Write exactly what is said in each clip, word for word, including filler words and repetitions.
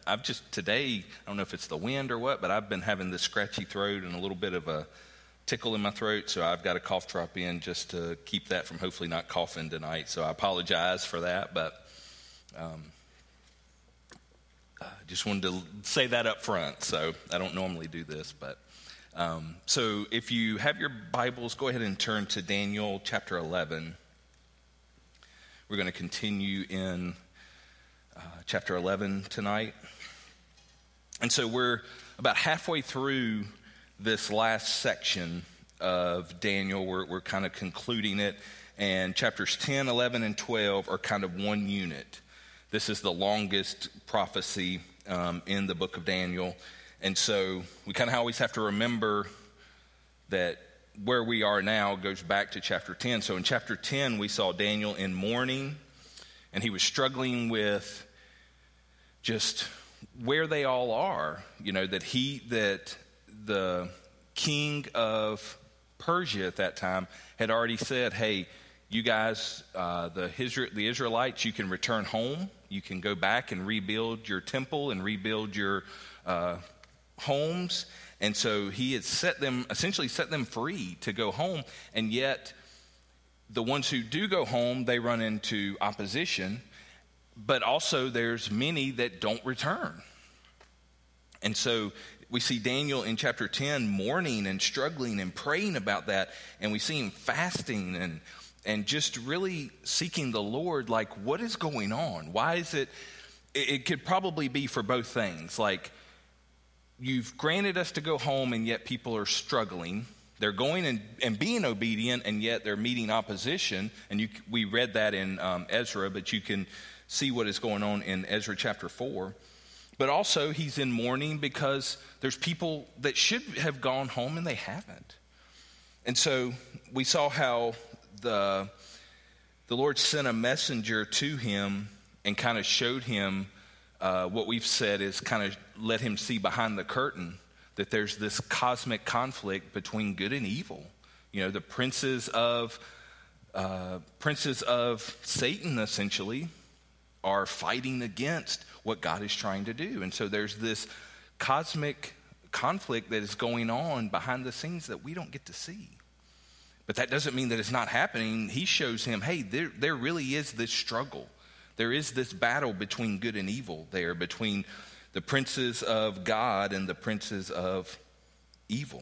I've just today, I don't know if it's the wind or what, but I've been having this scratchy throat and a little bit of a tickle in my throat, so I've got a cough drop in just to keep that from hopefully not coughing tonight. So I apologize for that, but um, I just wanted to say that up front. So I don't normally do this, but um, so if you have your Bibles, go ahead and turn to Daniel chapter eleven. We're going to continue in uh, chapter eleven tonight. And so we're about halfway through this last section of Daniel. We're, we're kind of concluding it. And chapters ten, eleven, and twelve are kind of one unit. This is the longest prophecy um, in the book of Daniel. And so we kind of always have to remember that where we are now goes back to chapter ten. So in chapter ten, we saw Daniel in mourning, and he was struggling with just where they all are. You know, that he, that the king of Persia at that time had already said, hey, you guys, uh, the, the Israelites, you can return home. You can go back and rebuild your temple and rebuild your uh, homes. And so he had set them, essentially set them free to go home. And yet the ones who do go home, they run into opposition. But also there's many that don't return. And so we see Daniel in chapter ten mourning and struggling and praying about that. And we see him fasting and and just really seeking the Lord, like, what is going on? Why is it, it, it could probably be for both things. Like, you've granted us to go home, and yet people are struggling. They're going and, and being obedient, and yet they're meeting opposition. And you, we read that in um, Ezra, but you can see what is going on in Ezra chapter four. But also, he's in mourning because there's people that should have gone home and they haven't. And so we saw how the, the Lord sent a messenger to him and kind of showed him uh, what we've said is kind of let him see behind the curtain, that there's this cosmic conflict between good and evil. You know, the princes of uh, princes of Satan, essentially, are fighting against what God is trying to do. And so there's this cosmic conflict that is going on behind the scenes that we don't get to see. But that doesn't mean that it's not happening. He shows him, hey, there, there really is this struggle. There is this battle between good and evil there, between the princes of God and the princes of evil.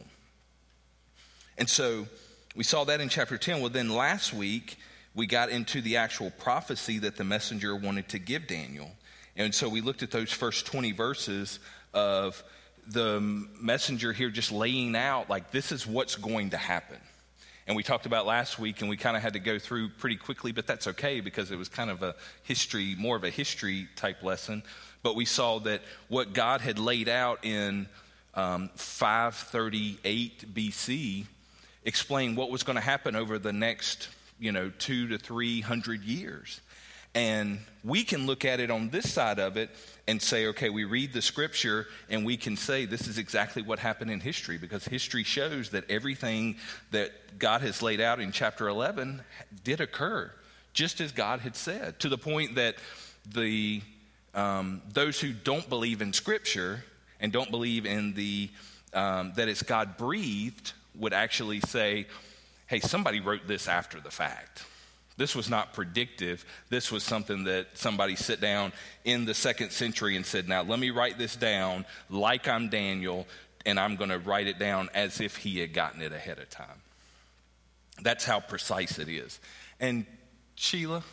And so we saw that in chapter ten. Well, then last week, we got into the actual prophecy that the messenger wanted to give Daniel. And so we looked at those first twenty verses of the messenger here just laying out, like, this is what's going to happen. And we talked about last week, and we kind of had to go through pretty quickly, but that's okay because it was kind of a history, more of a history type lesson. But we saw that what God had laid out in um, five thirty-eight B C explained what was going to happen over the next, you know, two to three hundred years. And we can look at it on this side of it and say, okay, we read the scripture and we can say this is exactly what happened in history, because history shows that everything that God has laid out in chapter eleven did occur just as God had said, to the point that the um, those who don't believe in scripture and don't believe in the um, that it's God breathed would actually say, hey, somebody wrote this after the fact. This was not predictive. This was something that somebody sat down in the second century and said, now let me write this down like I'm Daniel, and I'm going to write it down as if he had gotten it ahead of time. That's how precise it is. And Sheila,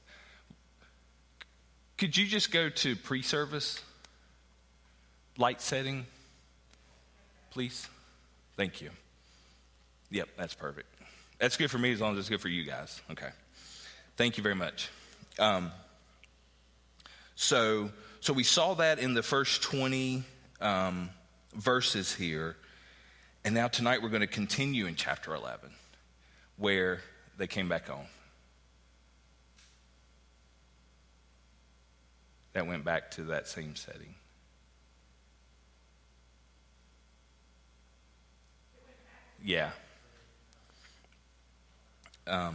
could you just go to pre-service light setting, please? Thank you. Yep, that's perfect. That's good for me as long as it's good for you guys. Okay. Thank you very much. Um, so, so we saw that in the first twenty um, verses here. And now tonight we're going to continue in chapter eleven, where they came back on. That went back to that same setting. Yeah. Um,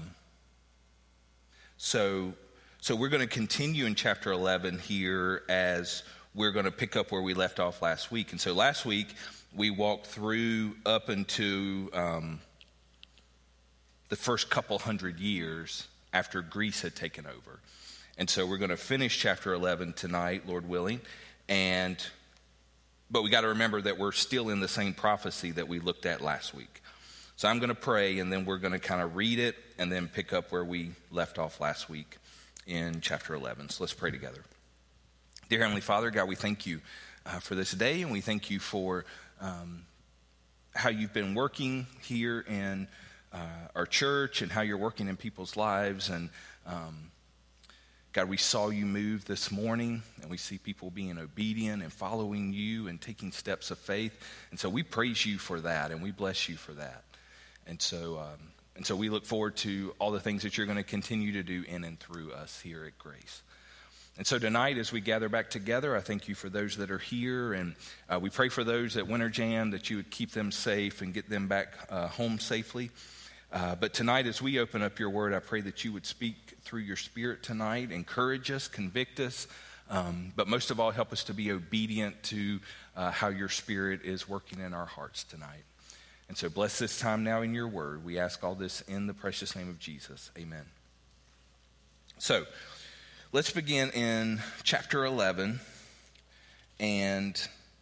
so, so we're going to continue in chapter eleven here as we're going to pick up where we left off last week. And so last week, we walked through up into um, the first couple hundred years after Greece had taken over. And so we're going to finish chapter eleven tonight, Lord willing. And but we got to remember that we're still in the same prophecy that we looked at last week. So I'm going to pray, and then we're going to kind of read it and then pick up where we left off last week in chapter eleven. So let's pray together. Dear Heavenly Father, God, we thank you uh, for this day, and we thank you for um, how you've been working here in uh, our church and how you're working in people's lives. And um, God, we saw you move this morning, and we see people being obedient and following you and taking steps of faith. And so we praise you for that, and we bless you for that. And so um, and so we look forward to all the things that you're going to continue to do in and through us here at Grace. And so tonight, as we gather back together, I thank you for those that are here, and uh, we pray for those at Winter Jam that you would keep them safe and get them back uh, home safely. Uh, but tonight, as we open up your word, I pray that you would speak through your Spirit tonight, encourage us, convict us, um, but most of all, help us to be obedient to uh, how your Spirit is working in our hearts tonight. And so bless this time now in your word. We ask all this in the precious name of Jesus. Amen. So let's begin in chapter eleven. And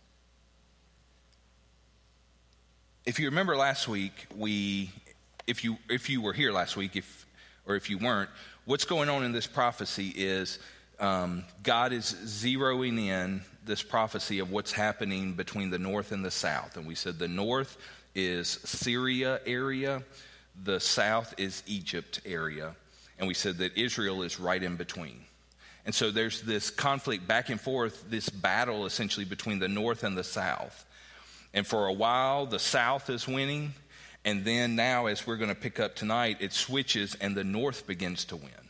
if you remember last week, we, if you if you were here last week, if or if you weren't, what's going on in this prophecy is um, God is zeroing in this prophecy of what's happening between the north and the south. And we said the north is Syria area, the south is Egypt area, and we said that Israel is right in between. And so there's this conflict back and forth, this battle essentially between the north and the south. And for a while, the south is winning, and then now, as we're going to pick up tonight, it switches and the north begins to win.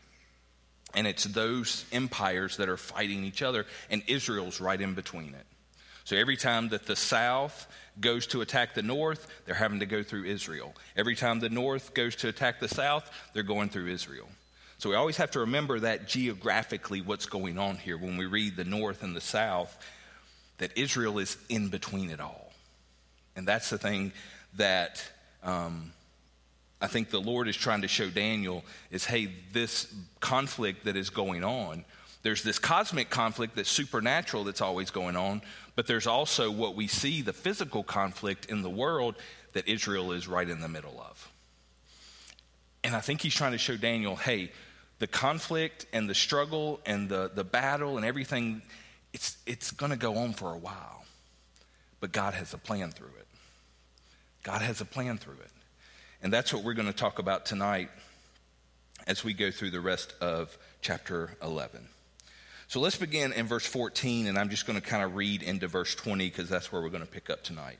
And it's those empires that are fighting each other, and Israel's right in between it. So every time that the south goes to attack the north, they're having to go through Israel. Every time the north goes to attack the south, they're going through Israel. So we always have to remember that geographically what's going on here when we read the north and the south, that Israel is in between it all. And that's the thing that um, I think the Lord is trying to show Daniel is, hey, this conflict that is going on, there's this cosmic conflict that's supernatural that's always going on, but there's also what we see, the physical conflict in the world that Israel is right in the middle of. And I think he's trying to show Daniel, hey, the conflict and the struggle and the, the battle and everything, it's, it's going to go on for a while. But God has a plan through it. God has a plan through it. And that's what we're going to talk about tonight as we go through the rest of chapter eleven. So let's begin in verse fourteen, and I'm just going to kind of read into verse twenty because that's where we're going to pick up tonight.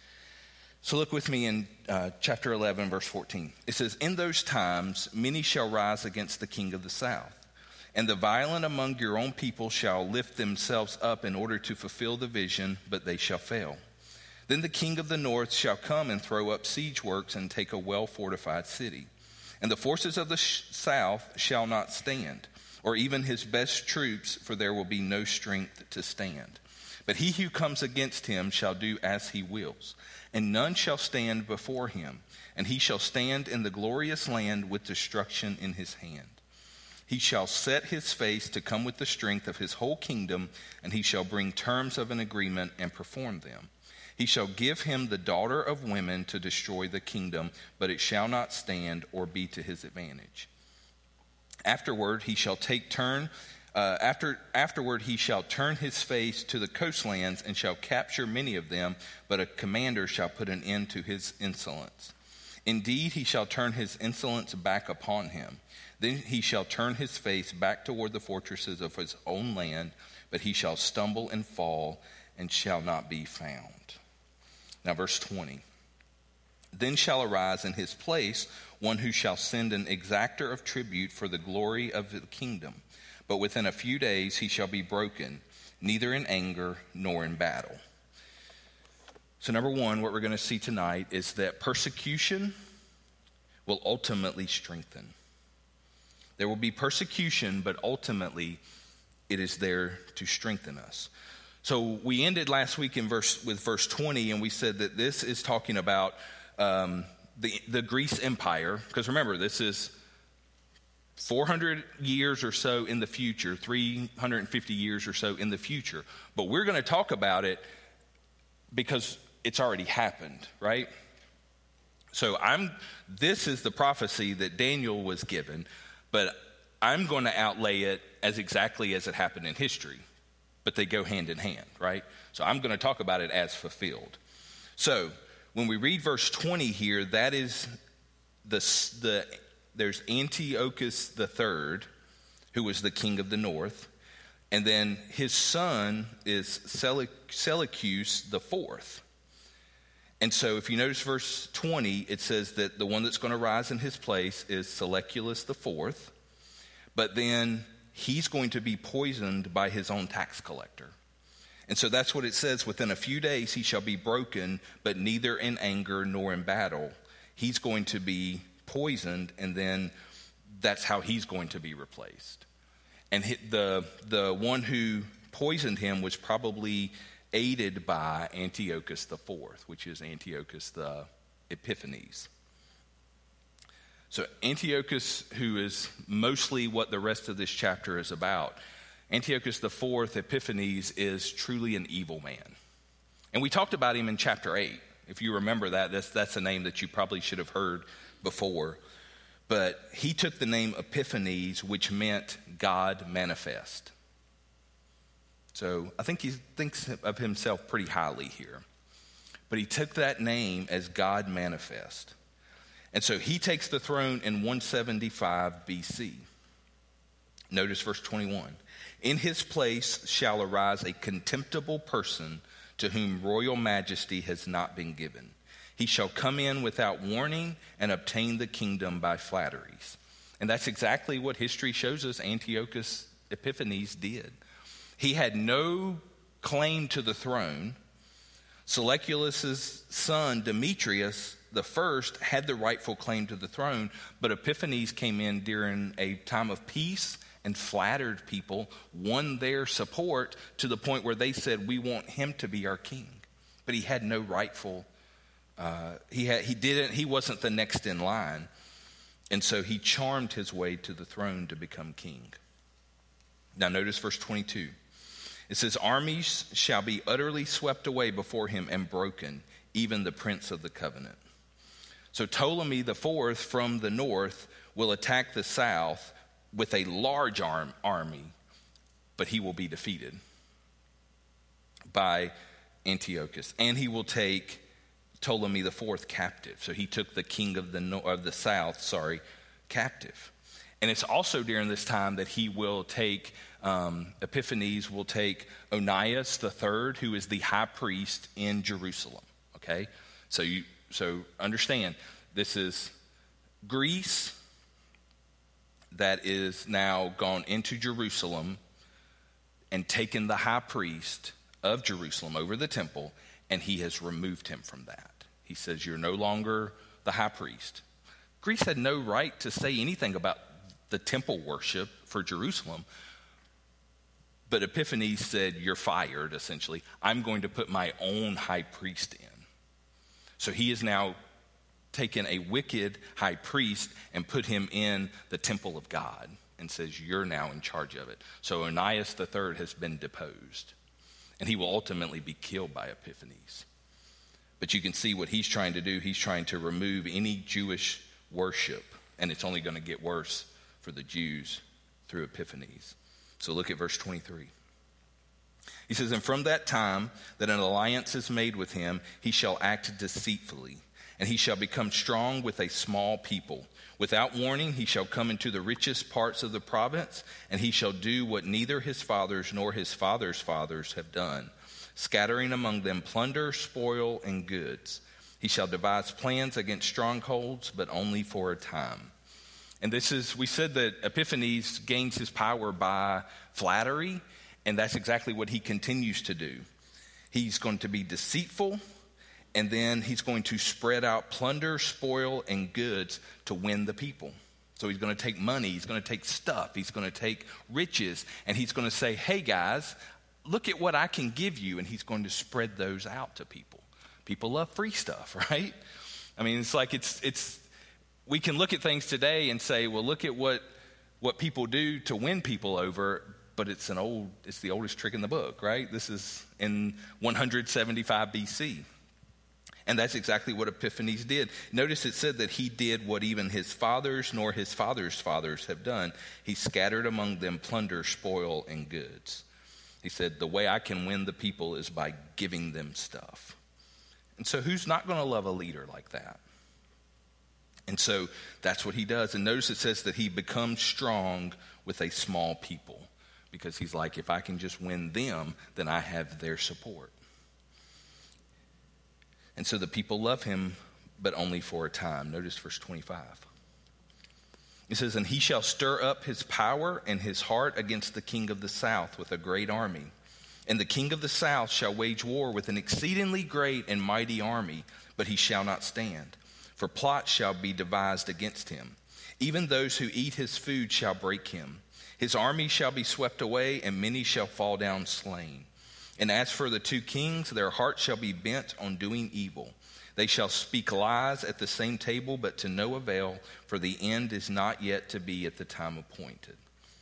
So look with me in uh, chapter eleven, verse fourteen. It says, "In those times many shall rise against the king of the south, and the violent among your own people shall lift themselves up in order to fulfill the vision, but they shall fail. Then the king of the north shall come and throw up siege works and take a well-fortified city. And the forces of the sh- south shall not stand, or even his best troops, for there will be no strength to stand. But he who comes against him shall do as he wills, and none shall stand before him. And he shall stand in the glorious land with destruction in his hand. He shall set his face to come with the strength of his whole kingdom, and he shall bring terms of an agreement and perform them. He shall give him the daughter of women to destroy the kingdom, but it shall not stand or be to his advantage. Afterward he shall take turn. Uh, after afterward he shall turn his face to the coastlands and shall capture many of them, but a commander shall put an end to his insolence. Indeed, he shall turn his insolence back upon him. Then he shall turn his face back toward the fortresses of his own land, but he shall stumble and fall and shall not be found." Now verse twenty. "Then shall arise in his place one who shall send an exactor of tribute for the glory of the kingdom. But within a few days he shall be broken, neither in anger nor in battle." So number one, what we're going to see tonight is that persecution will ultimately strengthen. There will be persecution, but ultimately it is there to strengthen us. So we ended last week in verse with verse twenty, and we said that this is talking about um, the, the Greece Empire, because remember, this is four hundred years or so in the future, three hundred fifty years or so in the future. But we're going to talk about it because it's already happened, right? So I'm. This is the prophecy that Daniel was given, but I'm going to outlay it as exactly as it happened in history. But they go hand in hand, right? So I'm going to talk about it as fulfilled. So when we read verse twenty here, that is the the there's Antiochus the third, who was the king of the north, and then his son is Seleucus the fourth. And so if you notice verse twenty, it says that the one that's going to rise in his place is Seleucus the fourth, but then he's going to be poisoned by his own tax collector. And so that's what it says. Within a few days he shall be broken, but neither in anger nor in battle. He's going to be poisoned, and then that's how he's going to be replaced. And the the one who poisoned him was probably aided by Antiochus the fourth, which is Antiochus the Epiphanes. So Antiochus, who is mostly what the rest of this chapter is about, Antiochus the fourth, Epiphanes, is truly an evil man. And we talked about him in chapter eight. If you remember that, that's, that's a name that you probably should have heard before. But he took the name Epiphanes, which meant God manifest. So I think he thinks of himself pretty highly here. But he took that name as God manifest. And so he takes the throne in one seventy-five B C. Notice verse twenty-one. In his place shall arise a contemptible person to whom royal majesty has not been given. He shall come in without warning and obtain the kingdom by flatteries. And that's exactly what history shows us Antiochus Epiphanes did. He had no claim to the throne. Seleucus' son, Demetrius the first, had the rightful claim to the throne, but Epiphanes came in during a time of peace and flattered people, won their support to the point where they said, we want him to be our king. But he had no rightful, uh, he had, he didn't, he wasn't the next in line. And so he charmed his way to the throne to become king. Now notice verse twenty-two. It says, armies shall be utterly swept away before him and broken, even the prince of the covenant. So Ptolemy the fourth from the north will attack the south with a large arm, army, but he will be defeated by Antiochus. And he will take Ptolemy the fourth captive. So he took the king of the, no, of the south, sorry, captive. And it's also during this time that he will take, um, Epiphanes will take Onias the third, who is the high priest in Jerusalem. Okay? So you so understand, this is Greece that is now gone into Jerusalem and taken the high priest of Jerusalem over the temple, and he has removed him from that. He says, you're no longer the high priest. Greece had no right to say anything about the temple worship for Jerusalem. But Epiphanes said, you're fired, essentially. I'm going to put my own high priest in. So he has now taken a wicked high priest and put him in the temple of God and says, you're now in charge of it. So Onias the third has been deposed. And he will ultimately be killed by Epiphanes. But you can see what he's trying to do. He's trying to remove any Jewish worship. And it's only going to get worse for the Jews through Epiphanes. So look at verse twenty-three. He says, and from that time that an alliance is made with him, he shall act deceitfully, and he shall become strong with a small people. Without warning, he shall come into the richest parts of the province, and he shall do what neither his fathers nor his fathers' fathers have done, scattering among them plunder, spoil, and goods. He shall devise plans against strongholds, but only for a time. And this is, we said that Epiphanes gains his power by flattery, and that's exactly what he continues to do. He's going to be deceitful, and then he's going to spread out plunder, spoil, and goods to win the people. So he's going to take money, he's going to take stuff, he's going to take riches, and he's going to say, hey guys, look at what I can give you, and he's going to spread those out to people. People love free stuff, right? I mean, it's like it's it's we can look at things today and say, well, look at what what people do to win people over, but it's an old it's the oldest trick in the book, right? This is in one seventy-five B C. And that's exactly what Epiphanes did. Notice it said that he did what even his fathers nor his fathers' fathers have done. He scattered among them plunder, spoil, and goods. He said, the way I can win the people is by giving them stuff. And so who's not going to love a leader like that? And so that's what he does. And notice it says that he becomes strong with a small people. Because he's like, if I can just win them, then I have their support. And so the people love him, but only for a time. Notice verse twenty-five. It says, and he shall stir up his power and his heart against the king of the south with a great army. And the king of the south shall wage war with an exceedingly great and mighty army, but he shall not stand. For plots shall be devised against him. Even those who eat his food shall break him. His army shall be swept away, and many shall fall down slain. And as for the two kings, their hearts shall be bent on doing evil. They shall speak lies at the same table, but to no avail, for the end is not yet to be at the time appointed.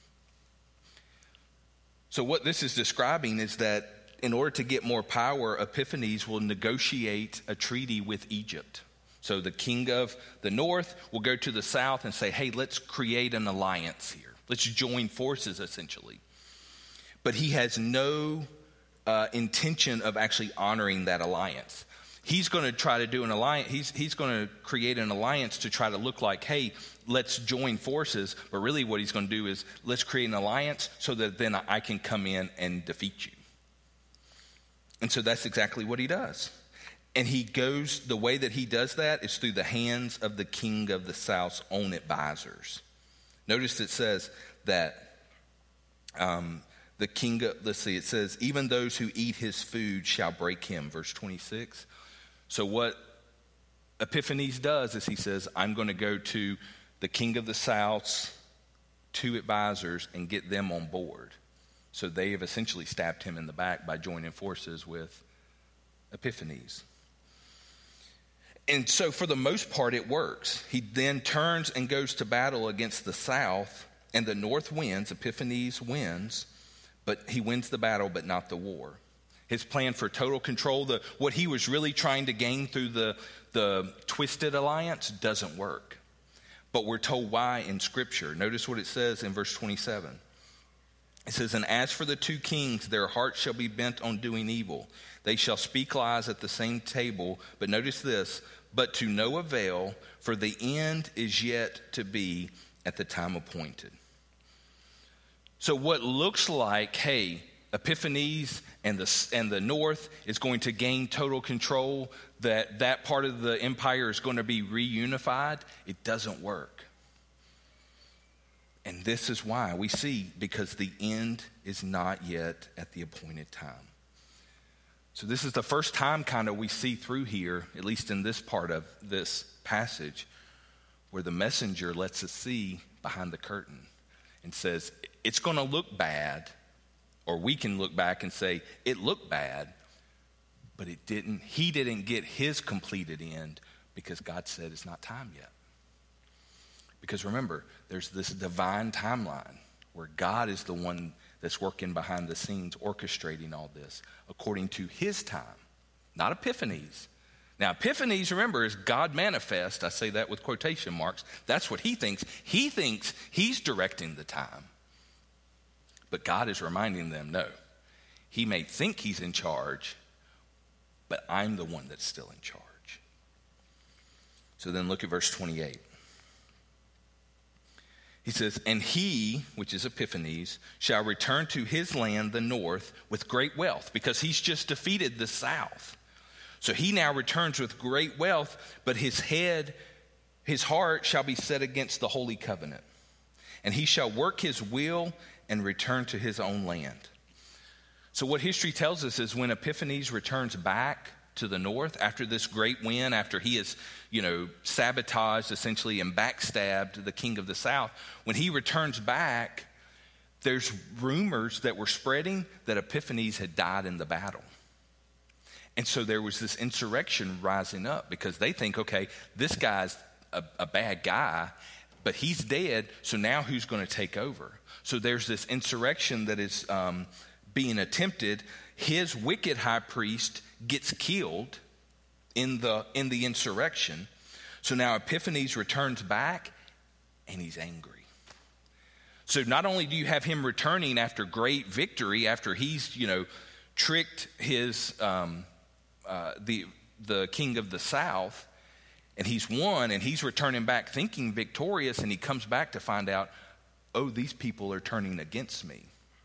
So what this is describing is that in order to get more power, Epiphanes will negotiate a treaty with Egypt. So the king of the north will go to the south and say, hey, let's create an alliance here. Let's join forces, essentially. But he has no uh, intention of actually honoring that alliance. He's going to try to do an alliance. He's, he's going to create an alliance to try to look like, hey, let's join forces. But really what he's going to do is let's create an alliance so that then I can come in and defeat you. And so that's exactly what he does. And he goes, the way that he does that is through the hands of the king of the south's own advisors. Notice it says that um, the king of, let's see, it says, even those who eat his food shall break him, verse twenty-six. So what Epiphanes does is he says, I'm going to go to the king of the south's two advisors and get them on board. So they have essentially stabbed him in the back by joining forces with Epiphanes. And so for the most part, it works. He then turns and goes to battle against the south, and the north wins. Epiphanes wins, but he wins the battle, but not the war. His plan for total control, the, what he was really trying to gain through the, the twisted alliance, doesn't work. But we're told why in Scripture. Notice what it says in verse twenty-seven. It says, and as for the two kings, their hearts shall be bent on doing evil. They shall speak lies at the same table. But notice this, but to no avail, for the end is yet to be at the time appointed. So what looks like, hey, Epiphanes and the, and the north is going to gain total control, that that part of the empire is going to be reunified, it doesn't work. And this is why we see, because the end is not yet at the appointed time. So this is the first time kind of we see through here, at least in this part of this passage, where the messenger lets us see behind the curtain and says, it's going to look bad, or we can look back and say, it looked bad, but it didn't. He didn't get his completed end because God said it's not time yet. Because remember, there's this divine timeline where God is the one that's working behind the scenes, orchestrating all this according to his time, not Epiphanes. Now, Epiphanes, remember, is God manifest. I say that with quotation marks. That's what he thinks. He thinks he's directing the time. But God is reminding them, no, he may think he's in charge, but I'm the one that's still in charge. So then look at verse twenty-eight. He says, and he, which is Epiphanes, shall return to his land, the north, with great wealth, because he's just defeated the south. So he now returns with great wealth, but his head, his heart shall be set against the holy covenant. And he shall work his will and return to his own land. So what history tells us is when Epiphanes returns back to the north after this great win, after he has, you know, sabotaged essentially and backstabbed the king of the south. When he returns back, there's rumors that were spreading that Epiphanes had died in the battle. And so there was this insurrection rising up because they think, okay, this guy's a, a bad guy, but he's dead, so now who's going to take over? So there's this insurrection that is um, being attempted. His wicked high priest gets killed in the in the insurrection. So now Epiphanes returns back, and he's angry. So not only do you have him returning after great victory, after he's, you know, tricked his um, uh, the the king of the south, and he's won, and he's returning back thinking victorious, and he comes back to find out, oh, these people are turning against me.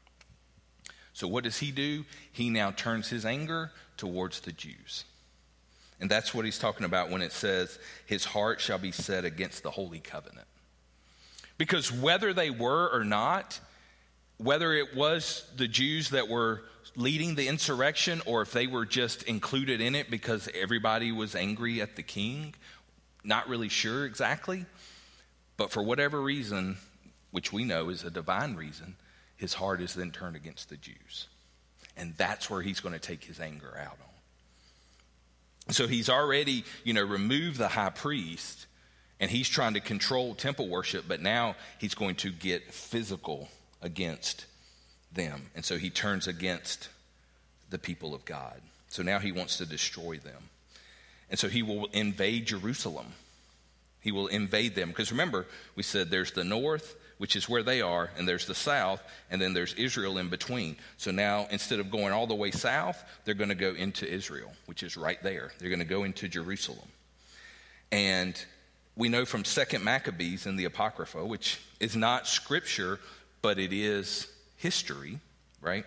So what does he do? He now turns his anger towards the Jews. And that's what he's talking about when it says, his heart shall be set against the holy covenant. Because whether they were or not, whether it was the Jews that were leading the insurrection or if they were just included in it because everybody was angry at the king, not really sure exactly. But for whatever reason, which we know is a divine reason, his heart is then turned against the Jews. And that's where he's going to take his anger out on. So he's already, you know, removed the high priest, and he's trying to control temple worship, but now he's going to get physical against them. And so he turns against the people of God. So now he wants to destroy them. And so he will invade Jerusalem. He will invade them. Because remember, we said there's the north, which is where they are, and there's the south, and then there's Israel in between. So now, instead of going all the way south, they're going to go into Israel, which is right there. They're going to go into Jerusalem. And we know from Second Maccabees in the Apocrypha, which is not scripture, but it is history, right?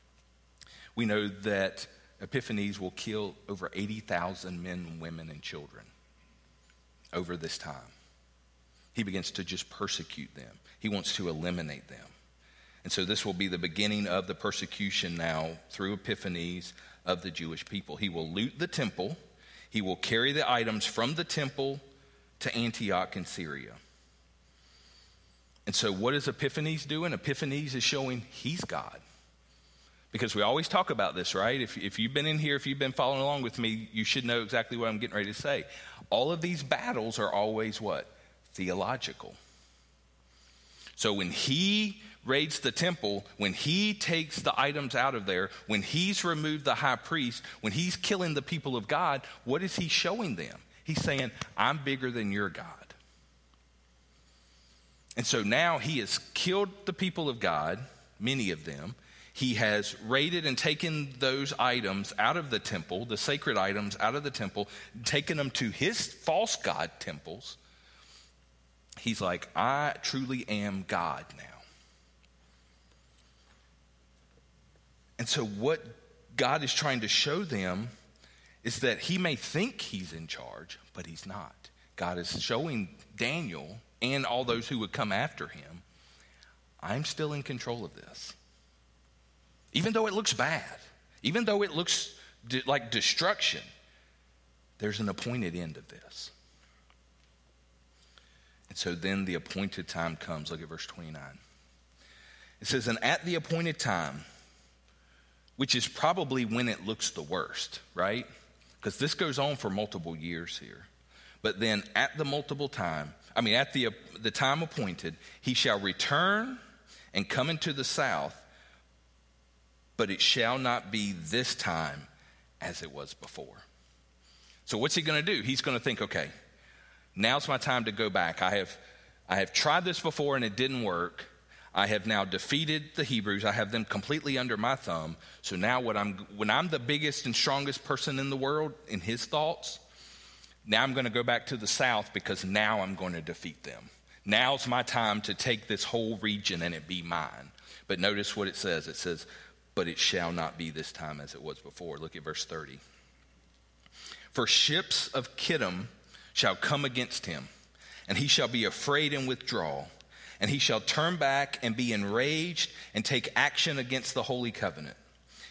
We know that Epiphanes will kill over eighty thousand men, women, and children over this time. He begins to just persecute them. He wants to eliminate them. And so this will be the beginning of the persecution now through Epiphanes of the Jewish people. He will loot the temple. He will carry the items from the temple to Antioch in Syria. And so what is Epiphanes doing? Epiphanes is showing he's God. Because we always talk about this, right? If, if you've been in here, if you've been following along with me, you should know exactly what I'm getting ready to say. All of these battles are always what? Theological. So when he raids the temple, when he takes the items out of there, when he's removed the high priest, when he's killing the people of God, what is he showing them? He's saying, I'm bigger than your God. And so now he has killed the people of God, many of them. He has raided and taken those items out of the temple, the sacred items out of the temple, taken them to his false god temples. He's like, I truly am God now. And so what God is trying to show them is that he may think he's in charge, but he's not. God is showing Daniel and all those who would come after him, I'm still in control of this. Even though it looks bad, even though it looks de- like destruction, there's an appointed end of this. And so then the appointed time comes. Look at verse twenty-nine. It says, and at the appointed time, which is probably when it looks the worst, right? Because this goes on for multiple years here. But then at the multiple time, I mean, at the, the time appointed, he shall return and come into the south, but it shall not be this time as it was before. So what's he going to do? He's going to think, okay, now's my time to go back. I have, I have tried this before and it didn't work. I have now defeated the Hebrews. I have them completely under my thumb. So now what I'm, when I'm the biggest and strongest person in the world in his thoughts, now I'm going to go back to the south because now I'm going to defeat them. Now's my time to take this whole region and it be mine. But notice what it says. It says, but it shall not be this time as it was before. Look at verse thirty. For ships of Kittim shall come against him, and he shall be afraid and withdraw, and he shall turn back and be enraged and take action against the holy covenant.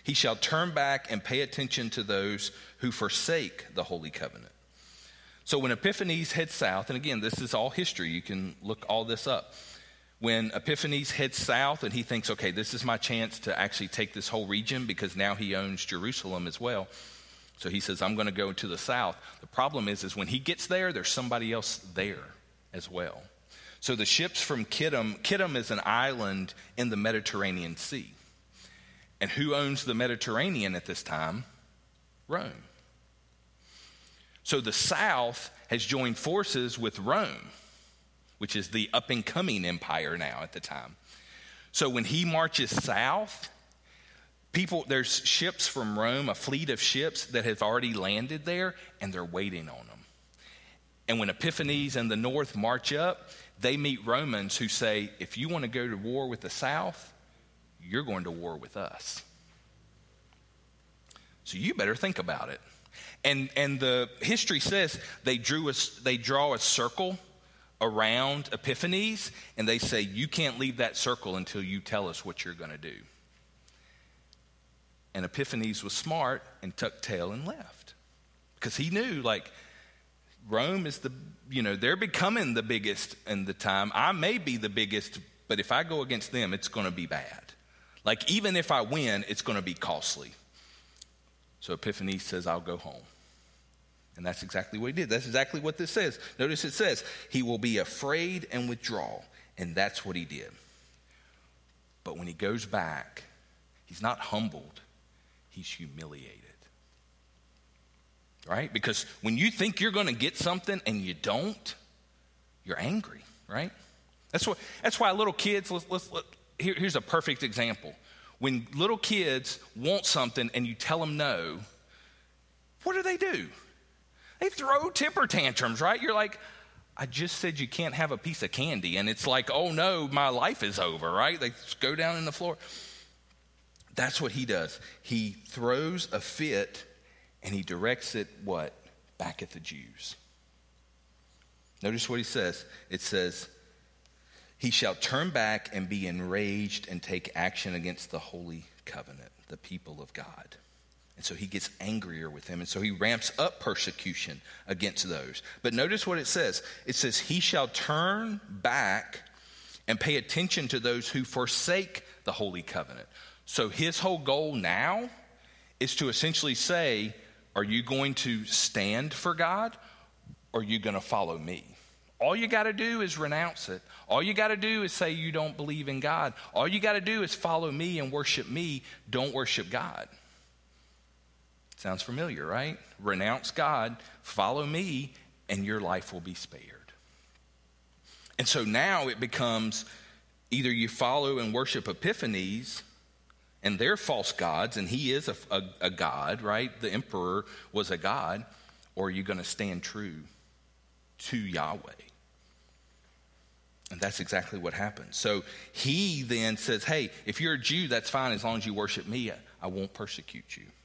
He shall turn back and pay attention to those who forsake the holy covenant. So when Epiphanes heads south, and again, this is all history. You can look all this up. When Epiphanes heads south and he thinks, okay, this is my chance to actually take this whole region because now he owns Jerusalem as well. So he says, I'm going to go to the south. The problem is, is when he gets there, there's somebody else there as well. So the ships from Kittim, Kittim is an island in the Mediterranean Sea. And who owns the Mediterranean at this time? Rome. So the south has joined forces with Rome, which is the up-and-coming empire now at the time. So when he marches south, people, there's ships from Rome, a fleet of ships that have already landed there, and they're waiting on them. And when Epiphanes and the north march up, they meet Romans who say, if you want to go to war with the south, you're going to war with us. So you better think about it. And and the history says they drew a, they draw a circle around Epiphanes, and they say, you can't leave that circle until you tell us what you're going to do. And Epiphanes was smart and tucked tail and left. Because he knew, like, Rome is the, you know, they're becoming the biggest in the time. I may be the biggest, but if I go against them, it's going to be bad. Like, even if I win, it's going to be costly. So Epiphanes says, I'll go home. And that's exactly what he did. That's exactly what this says. Notice it says, he will be afraid and withdraw. And that's what he did. But when he goes back, he's not humbled. He's humiliated. Right? Because when you think you're going to get something and you don't, you're angry, right? That's what. That's why little kids, let's, let's, let, here, here's a perfect example. When little kids want something and you tell them no, what do they do? They throw temper tantrums, right? You're like, I just said you can't have a piece of candy. And it's like, oh no, my life is over, right? They just go down in the floor. That's what he does. He throws a fit and he directs it, what? Back at the Jews. Notice what he says. It says, he shall turn back and be enraged and take action against the holy covenant, the people of God. And so he gets angrier with them. And so he ramps up persecution against those. But notice what it says. It says, he shall turn back and pay attention to those who forsake the holy covenant. So his whole goal now is to essentially say, are you going to stand for God or are you going to follow me? All you got to do is renounce it. All you got to do is say you don't believe in God. All you got to do is follow me and worship me. Don't worship God. Sounds familiar, right? Renounce God, follow me, and your life will be spared. And so now it becomes either you follow and worship Epiphanes and their false gods, and he is a, a, a god, right? The emperor was a god, or are you going to stand true to Yahweh? And that's exactly what happened. So he then says, hey, if you're a Jew, that's fine as long as you worship me. I won't persecute you.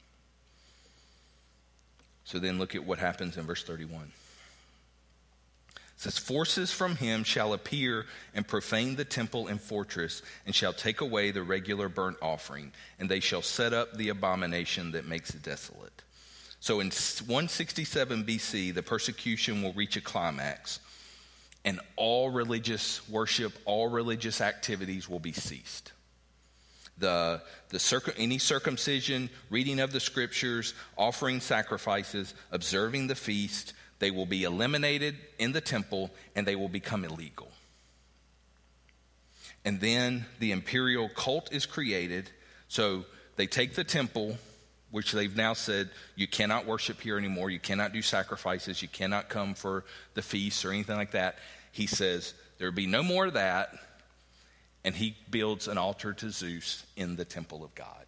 So then look at what happens in verse thirty-one. It says, forces from him shall appear and profane the temple and fortress, and shall take away the regular burnt offering, and they shall set up the abomination that makes it desolate. So in one sixty-seven B C, the persecution will reach a climax, and all religious worship, all religious activities will be ceased. The, the circ- any circumcision, reading of the scriptures, offering sacrifices, observing the feast, they will be eliminated in the temple and they will become illegal. And then the imperial cult is created. So they take the temple, which they've now said, you cannot worship here anymore. You cannot do sacrifices. You cannot come for the feasts or anything like that. He says, there will be no more of that. And he builds an altar to Zeus in the temple of God.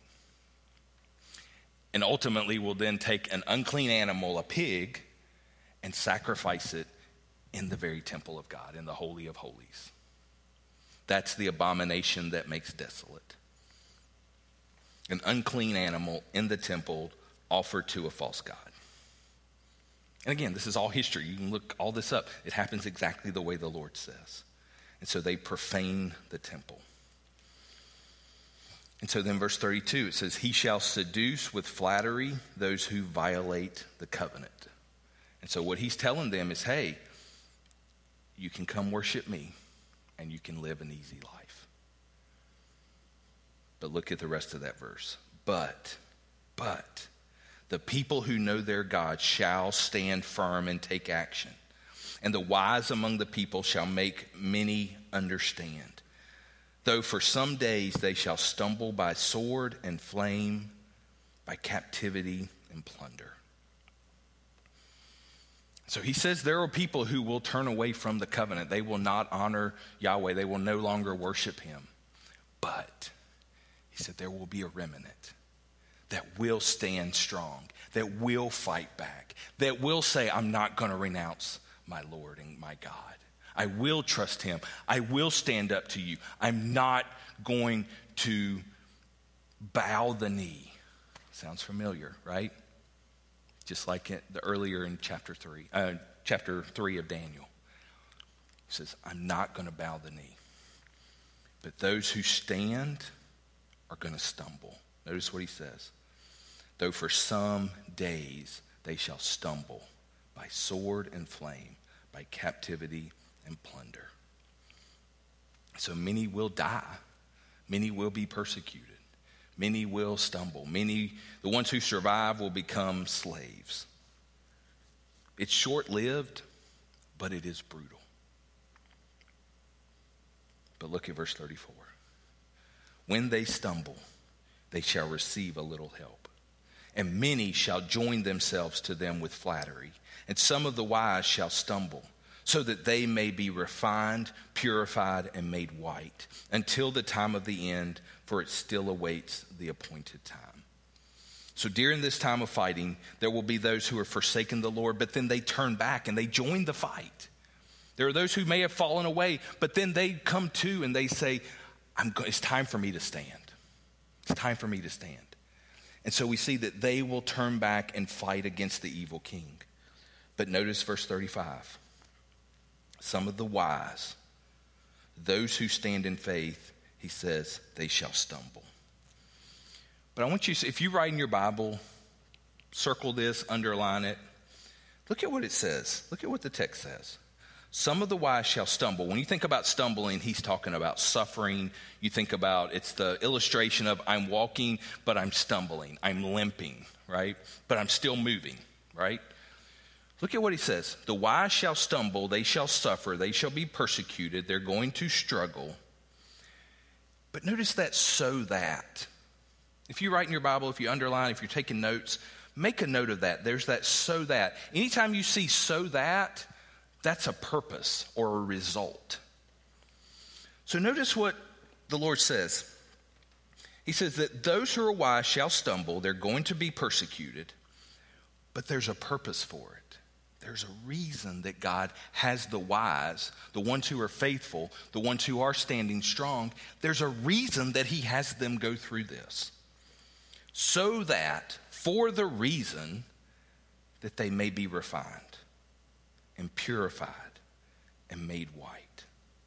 And ultimately will then take an unclean animal, a pig, and sacrifice it in the very temple of God, in the Holy of Holies. That's the abomination that makes desolate. An unclean animal in the temple offered to a false god. And again, this is all history. You can look all this up. It happens exactly the way the Lord says. And so they profane the temple. And so then verse thirty-two, it says, he shall seduce with flattery those who violate the covenant. And so what he's telling them is, hey, you can come worship me and you can live an easy life. But look at the rest of that verse. But, but, the people who know their God shall stand firm and take action. And the wise among the people shall make many understand. Though for some days they shall stumble by sword and flame, by captivity and plunder. So he says there are people who will turn away from the covenant. They will not honor Yahweh. They will no longer worship him. But he said there will be a remnant that will stand strong, that will fight back, that will say, I'm not going to renounce my Lord and my God. I will trust him. I will stand up to you. I'm not going to bow the knee. Sounds familiar, right? Just like it, the earlier in chapter three, uh, chapter three of Daniel. He says, I'm not going to bow the knee. But those who stand are going to stumble. Notice what he says. Though for some days they shall stumble by sword and flame, by captivity and plunder. So many will die. Many will be persecuted. Many will stumble. Many, the ones who survive, will become slaves. It's short-lived, but it is brutal. But look at verse thirty-four. When they stumble, they shall receive a little help. And many shall join themselves to them with flattery. And some of the wise shall stumble, so that they may be refined, purified, and made white, until the time of the end, for it still awaits the appointed time. So during this time of fighting, there will be those who are forsaken the Lord, but then they turn back and they join the fight. There are those who may have fallen away, but then they come to and they say, I'm go- it's time for me to stand. It's time for me to stand. And so we see that they will turn back and fight against the evil king. But notice verse thirty-five. Some of the wise, those who stand in faith, he says, they shall stumble. But I want you to see, if you write in your Bible, circle this, underline it. Look at what it says. Look at what the text says. Some of the wise shall stumble. When you think about stumbling, he's talking about suffering. You think about, it's the illustration of I'm walking, but I'm stumbling. I'm limping, right? But I'm still moving, right? Look at what he says. The wise shall stumble, they shall suffer, they shall be persecuted, they're going to struggle. But notice that so that. If you write in your Bible, if you underline, if you're taking notes, make a note of that. There's that so that. Anytime you see so that, that's a purpose or a result. So notice what the Lord says. He says that those who are wise shall stumble, they're going to be persecuted, but there's a purpose for it. There's a reason that God has the wise, the ones who are faithful, the ones who are standing strong. There's a reason that he has them go through this. So that, for the reason that they may be refined and purified and made white.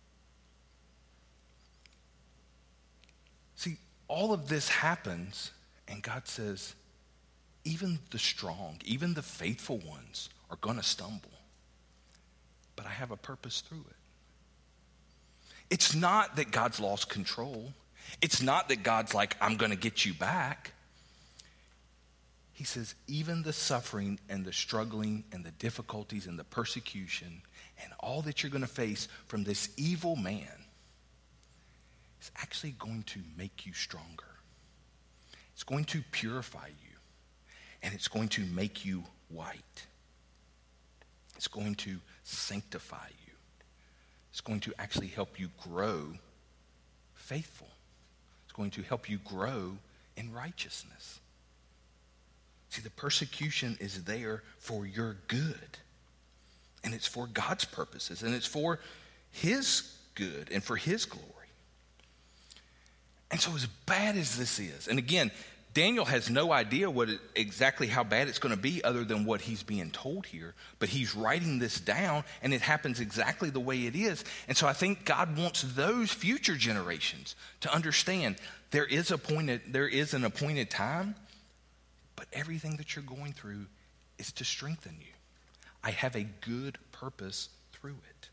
See, all of this happens, and God says, even the strong, even the faithful ones are going to stumble. But I have a purpose through it. It's not that God's lost control. It's not that God's like, I'm going to get you back. He says, even the suffering and the struggling and the difficulties and the persecution and all that you're going to face from this evil man is actually going to make you stronger. It's going to purify you, and it's going to make you white. It's going to sanctify you. It's going to actually help you grow faithful. It's going to help you grow in righteousness. See, the persecution is there for your good. And it's for God's purposes. And it's for his good and for his glory. And so as bad as this is, and again, Daniel has no idea what it, exactly how bad it's going to be other than what he's being told here. But he's writing this down, and it happens exactly the way it is. And so I think God wants those future generations to understand there is, appointed, there is an appointed time, but everything that you're going through is to strengthen you. I have a good purpose through it.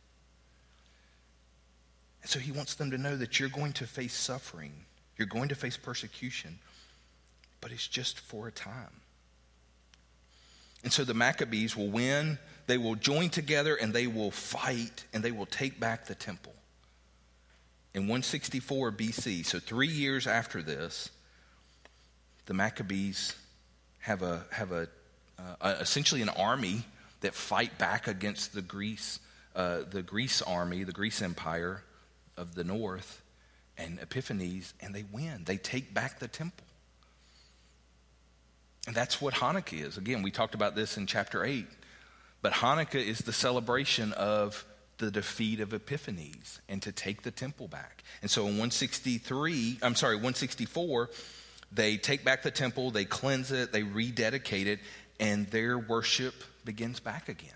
And so he wants them to know that you're going to face suffering. You're going to face persecution. But it's just for a time. And so the Maccabees will win. They will join together and they will fight and they will take back the temple. In one sixty-four B C, so three years after this, the Maccabees have a have a, uh, essentially an army that fight back against the Greece uh, the Greece army, the Greece Empire of the north, and Epiphanes, and they win. They take back the temple. And that's what Hanukkah is. Again, we talked about this in chapter eight. But Hanukkah is the celebration of the defeat of Epiphanes and to take the temple back. And so in one sixty-three, I'm sorry, one sixty-four, they take back the temple, they cleanse it, they rededicate it, and their worship begins back again.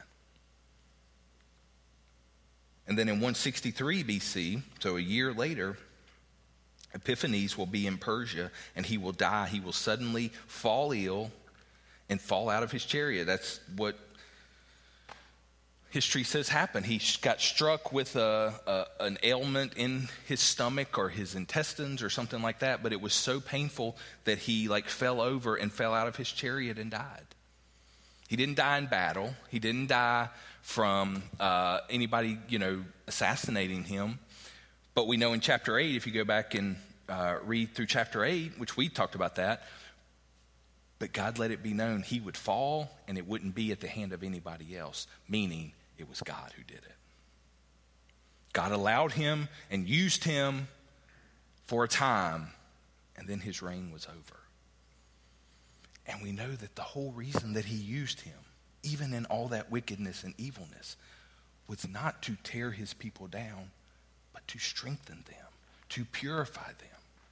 And then in one sixty-three B C, so a year later, Epiphanes will be in Persia and he will die. He will suddenly fall ill and fall out of his chariot. That's what history says happened. He got struck with a, a, an ailment in his stomach or his intestines or something like that, but it was so painful that he like fell over and fell out of his chariot and died. He didn't die in battle. He didn't die from uh, anybody, you know, assassinating him. But we know in chapter eight, if you go back and uh, read through chapter eight, which we talked about that, but God let it be known he would fall and it wouldn't be at the hand of anybody else, meaning it was God who did it. God allowed him and used him for a time, and then his reign was over. And we know that the whole reason that he used him, even in all that wickedness and evilness, was not to tear his people down, but to strengthen them, to purify them.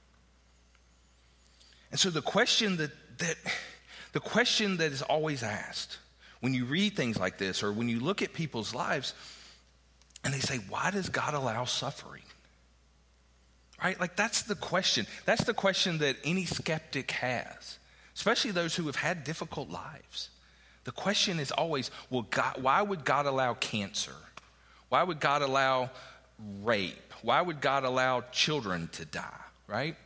And so the question that, that the question that is always asked when you read things like this or when you look at people's lives and they say, why does God allow suffering? Right? Like that's the question. That's the question that any skeptic has, especially those who have had difficult lives. The question is always, well, God, why would God allow cancer? Why would God allow rape? Why would God allow children to die, right?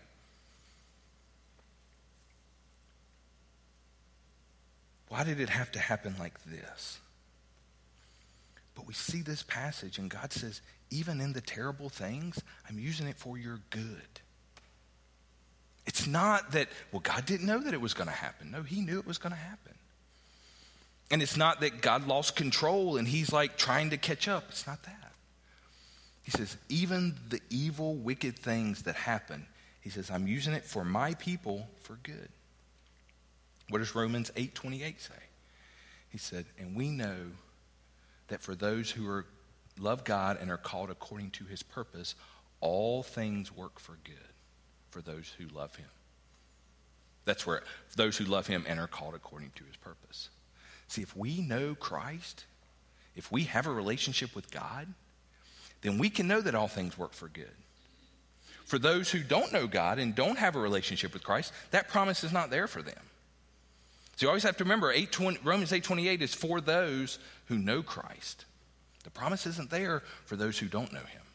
Why did it have to happen like this? But we see this passage and God says, even in the terrible things, I'm using it for your good. It's not that, well, God didn't know that it was going to happen. No, he knew it was going to happen. And it's not that God lost control and he's like trying to catch up. It's not that. He says, even the evil, wicked things that happen, he says, I'm using it for my people for good. What does Romans eight twenty-eight say? He said, and we know that for those who are love God and are called according to his purpose, all things work for good for those who love him. That's where those who love him and are called according to his purpose. See, if we know Christ, if we have a relationship with God, then we can know that all things work for good. For those who don't know God and don't have a relationship with Christ, that promise is not there for them. So you always have to remember, Romans eight twenty-eight is for those who know Christ. The promise isn't there for those who don't know him.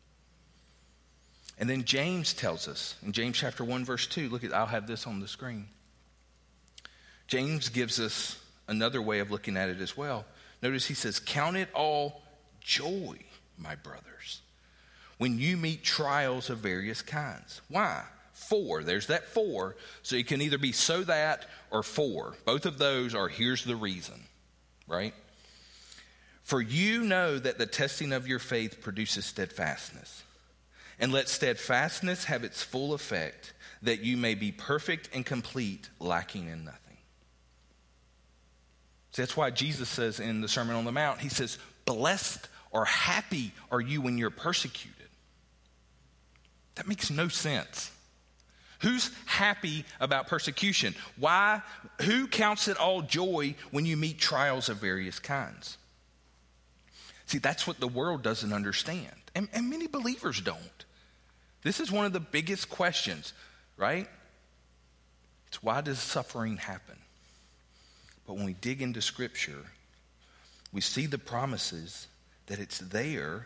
And then James tells us, in James chapter one, verse two, look at, I'll have this on the screen. James gives us another way of looking at it as well. Notice he says, count it all joy, my brothers, when you meet trials of various kinds. Why? For, there's that for. So it can either be so that or for. Both of those are here's the reason, right? For you know that the testing of your faith produces steadfastness. And let steadfastness have its full effect, that you may be perfect and complete, lacking in nothing. So that's why Jesus says in the Sermon on the Mount, he says, blessed or happy are you when you're persecuted. That makes no sense. Who's happy about persecution? Why? Who counts it all joy when you meet trials of various kinds? See, that's what the world doesn't understand. And, and many believers don't. This is one of the biggest questions, right? It's why does suffering happen? But when we dig into Scripture, we see the promises that it's there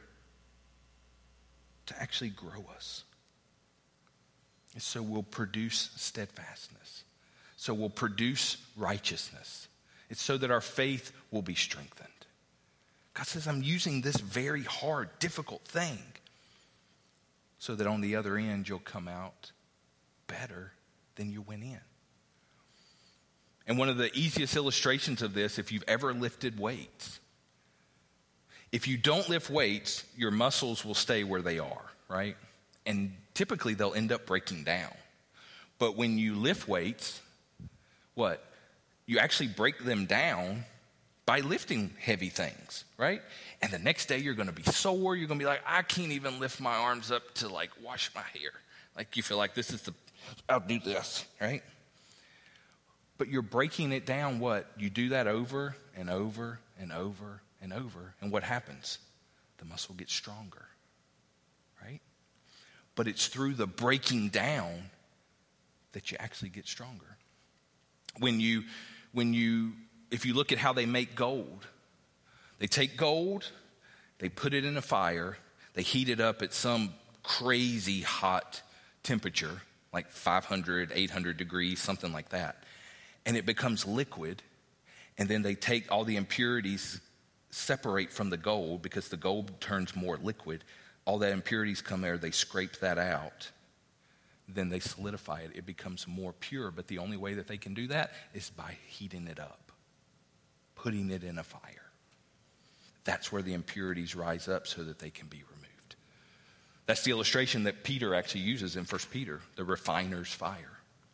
to actually grow us. And so we'll produce steadfastness. So we'll produce righteousness. It's so that our faith will be strengthened. God says, I'm using this very hard, difficult thing so that on the other end you'll come out better than you went in. And one of the easiest illustrations of this, if you've ever lifted weights, if you don't lift weights, your muscles will stay where they are, right? And typically they'll end up breaking down. But when you lift weights, what? You actually break them down by lifting heavy things, right? And the next day you're going to be sore. You're going to be like, I can't even lift my arms up to like wash my hair. Like you feel like this is the, I'll do this, right? But you're breaking it down, what? You do that over and over and over and over. And what happens? The muscle gets stronger, right? But it's through the breaking down that you actually get stronger. When you, when you, if you look at how they make gold, they take gold, they put it in a fire, they heat it up at some crazy hot temperature, like five hundred, eight hundred degrees, something like that. And it becomes liquid, and then they take all the impurities, separate from the gold, because the gold turns more liquid. All the impurities come there, they scrape that out. Then they solidify it. It becomes more pure, but the only way that they can do that is by heating it up, putting it in a fire. That's where the impurities rise up so that they can be removed. That's the illustration that Peter actually uses in First Peter, the refiner's fire.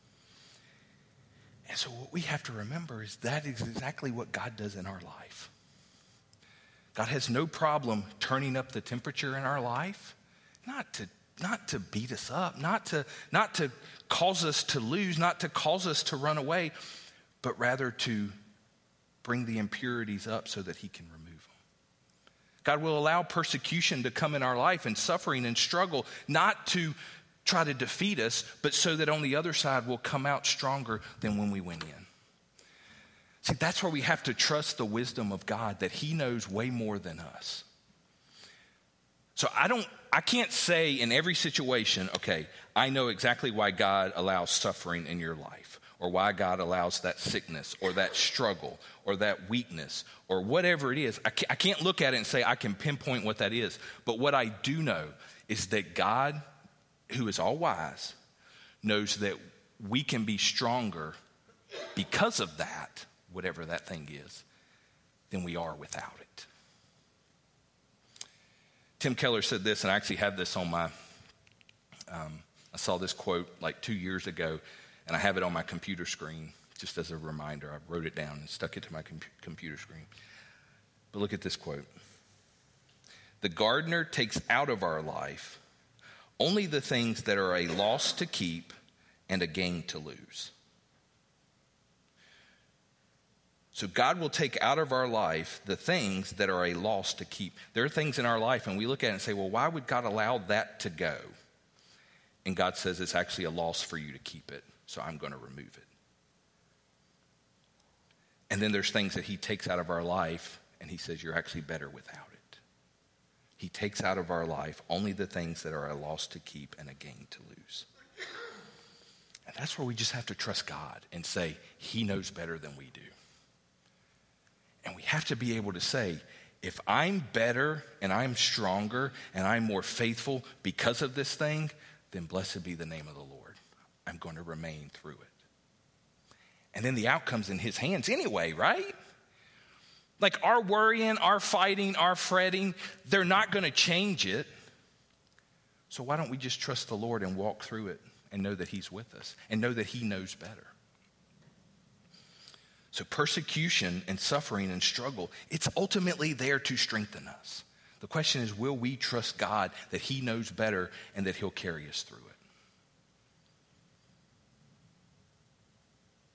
And so what we have to remember is that is exactly what God does in our life. God has no problem turning up the temperature in our life, not to not to beat us up, not to not to cause us to lose, not to cause us to run away, but rather to bring the impurities up so that he can remove them. God will allow persecution to come in our life and suffering and struggle, not to try to defeat us, but so that on the other side we'll come out stronger than when we went in. See, that's where we have to trust the wisdom of God, that he knows way more than us. So I don't, I can't say in every situation, okay, I know exactly why God allows suffering in your life, or why God allows that sickness, or that struggle, or that weakness, or whatever it is. I can't, I can't look at it and say I can pinpoint what that is. But what I do know is that God, who is all wise, knows that we can be stronger because of that, whatever that thing is, than we are without it. Tim Keller said this, and I actually have this on my, um, I saw this quote like two years ago, and I have it on my computer screen just as a reminder. I wrote it down and stuck it to my com- computer screen. But look at this quote. The gardener takes out of our life only the things that are a loss to keep and a gain to lose. So God will take out of our life the things that are a loss to keep. There are things in our life, and we look at it and say, well, why would God allow that to go? And God says it's actually a loss for you to keep it, so I'm going to remove it. And then there's things that he takes out of our life, and he says you're actually better without it. He takes out of our life only the things that are a loss to keep and a gain to lose. And that's where we just have to trust God and say he knows better than we do. And we have to be able to say, if I'm better and I'm stronger and I'm more faithful because of this thing, then blessed be the name of the Lord. I'm going to remain through it. And then the outcome's in his hands anyway, right? Like our worrying, our fighting, our fretting, they're not going to change it. So why don't we just trust the Lord and walk through it and know that he's with us and know that he knows better? So persecution and suffering and struggle, it's ultimately there to strengthen us. The question is, will we trust God that he knows better and that he'll carry us through it?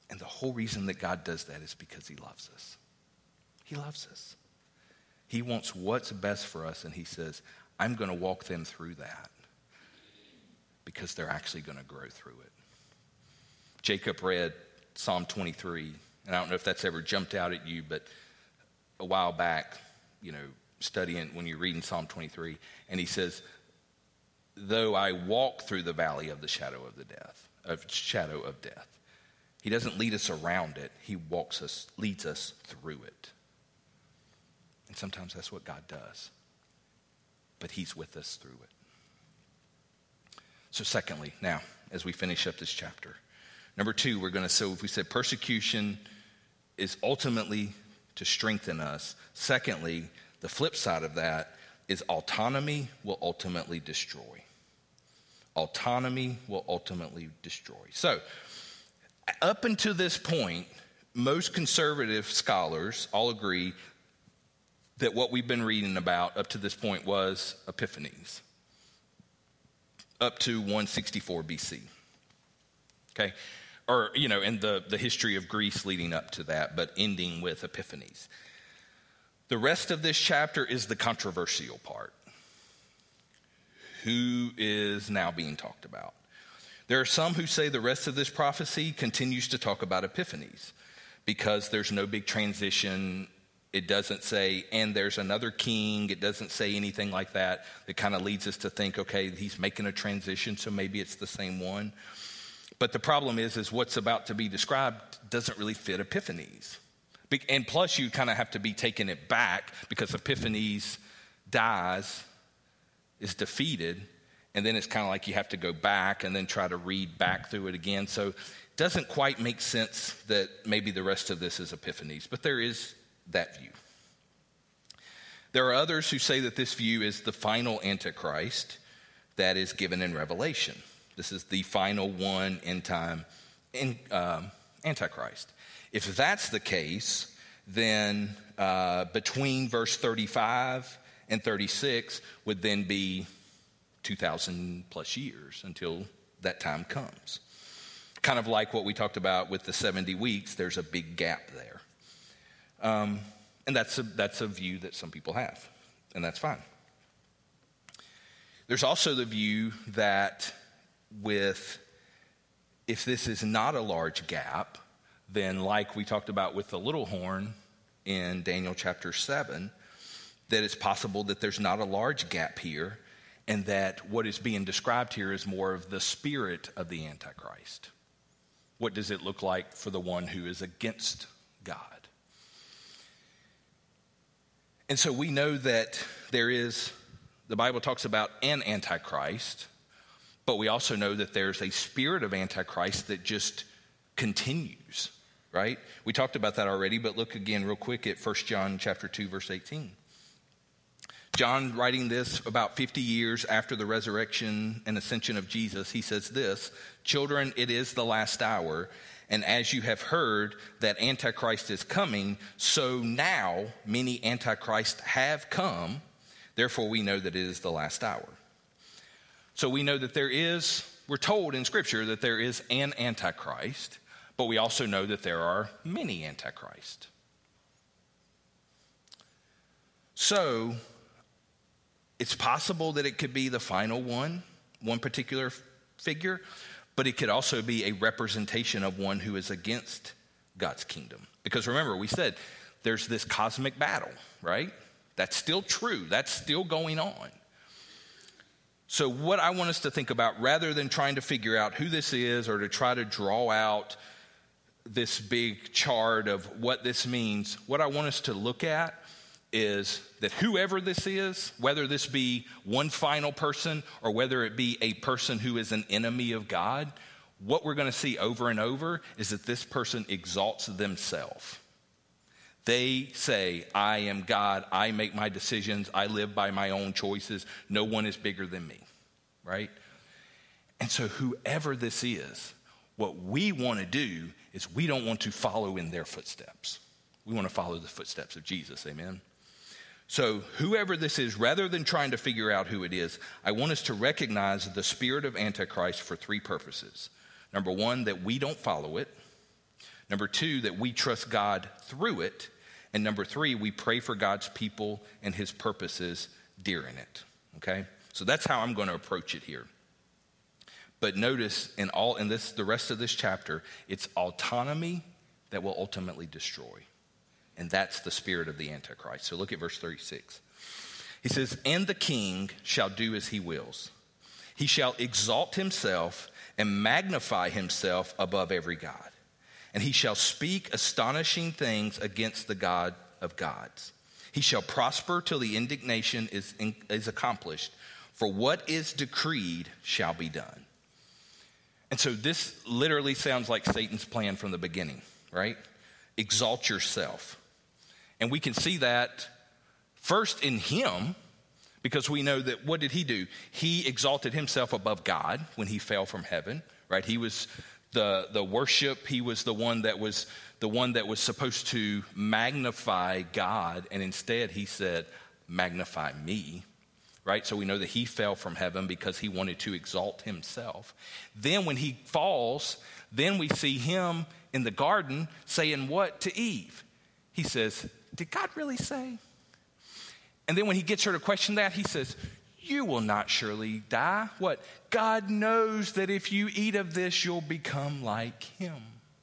And the whole reason that God does that is because he loves us. He loves us. He wants what's best for us, and he says, I'm going to walk them through that because they're actually going to grow through it. Jacob read Psalm twenty-three, and I don't know if that's ever jumped out at you, but a while back, you know, studying when you're reading Psalm twenty-three, and he says, though I walk through the valley of the shadow of the death, of shadow of death. He doesn't lead us around it. He walks us, leads us through it. And sometimes that's what God does. But he's with us through it. So secondly, now, as we finish up this chapter, number two, we're going to, so if we said persecution is ultimately to strengthen us. Secondly, the flip side of that is autonomy will ultimately destroy. Autonomy will ultimately destroy. So, up until this point, most conservative scholars all agree that what we've been reading about up to this point was epiphanies, up to one sixty-four B C. Okay? Or, you know, in the, the history of Greece leading up to that, but ending with epiphanies. The rest of this chapter is the controversial part. Who is now being talked about? There are some who say the rest of this prophecy continues to talk about epiphanies because there's no big transition. It doesn't say, and there's another king. It doesn't say anything like that. It kind of leads us to think, okay, he's making a transition, so maybe it's the same one. But the problem is, is what's about to be described doesn't really fit epiphanies. And plus, you kind of have to be taking it back because Epiphanes dies, is defeated, and then it's kind of like you have to go back and then try to read back through it again. So it doesn't quite make sense that maybe the rest of this is Epiphanies, but there is that view. There are others who say that this view is the final Antichrist that is given in Revelation. This is the final one in time in, um, Antichrist. If that's the case, then uh, between verse thirty-five and thirty-six would then be two thousand plus years until that time comes. Kind of like what we talked about with the seventy weeks, there's a big gap there. Um, and that's a, that's a view that some people have, and that's fine. There's also the view that with, if this is not a large gap, then like we talked about with the little horn in Daniel chapter seven, that it's possible that there's not a large gap here, and that what is being described here is more of the spirit of the Antichrist. What does it look like for the one who is against God? And so we know that there is, the Bible talks about an Antichrist, but we also know that there's a spirit of Antichrist that just continues, right? We talked about that already, but look again real quick at First John chapter two, verse eighteen. John, writing this about fifty years after the resurrection and ascension of Jesus, he says this, "Children, it is the last hour, and as you have heard that Antichrist is coming, so now many Antichrists have come. Therefore, we know that it is the last hour." So we know that there is, we're told in Scripture that there is an Antichrist, but we also know that there are many Antichrists. So it's possible that it could be the final one, one particular figure, but it could also be a representation of one who is against God's kingdom. Because remember, we said there's this cosmic battle, right? That's still true. That's still going on. So what I want us to think about, rather than trying to figure out who this is or to try to draw out this big chart of what this means, what I want us to look at is that whoever this is, whether this be one final person or whether it be a person who is an enemy of God, what we're going to see over and over is that this person exalts themselves. They say, I am God, I make my decisions, I live by my own choices, no one is bigger than me, right? And so whoever this is, what we want to do is we don't want to follow in their footsteps. We want to follow the footsteps of Jesus, amen? So whoever this is, rather than trying to figure out who it is, I want us to recognize the spirit of Antichrist for three purposes. Number one, that we don't follow it. Number two, that we trust God through it. And number three, we pray for God's people and his purposes during it, okay? So that's how I'm going to approach it here. But notice in all in this the rest of this chapter, it's autonomy that will ultimately destroy. And that's the spirit of the Antichrist. So look at verse thirty-six. He says, "And the king shall do as he wills. He shall exalt himself and magnify himself above every god. And he shall speak astonishing things against the God of gods. He shall prosper till the indignation is, in, is accomplished. For what is decreed shall be done." And so this literally sounds like Satan's plan from the beginning, right? Exalt yourself. And we can see that first in him, because we know that what did he do? He exalted himself above God when he fell from heaven, right? He was the, the worship. He was the one that was the one that was supposed to magnify God. And instead he said, magnify me. Right? So we know that he fell from heaven because he wanted to exalt himself. Then when he falls, then we see him in the garden saying what to Eve? He says, did God really say? And then when he gets her to question that, he says, you will not surely die. What? God knows that if you eat of this, you'll become like him.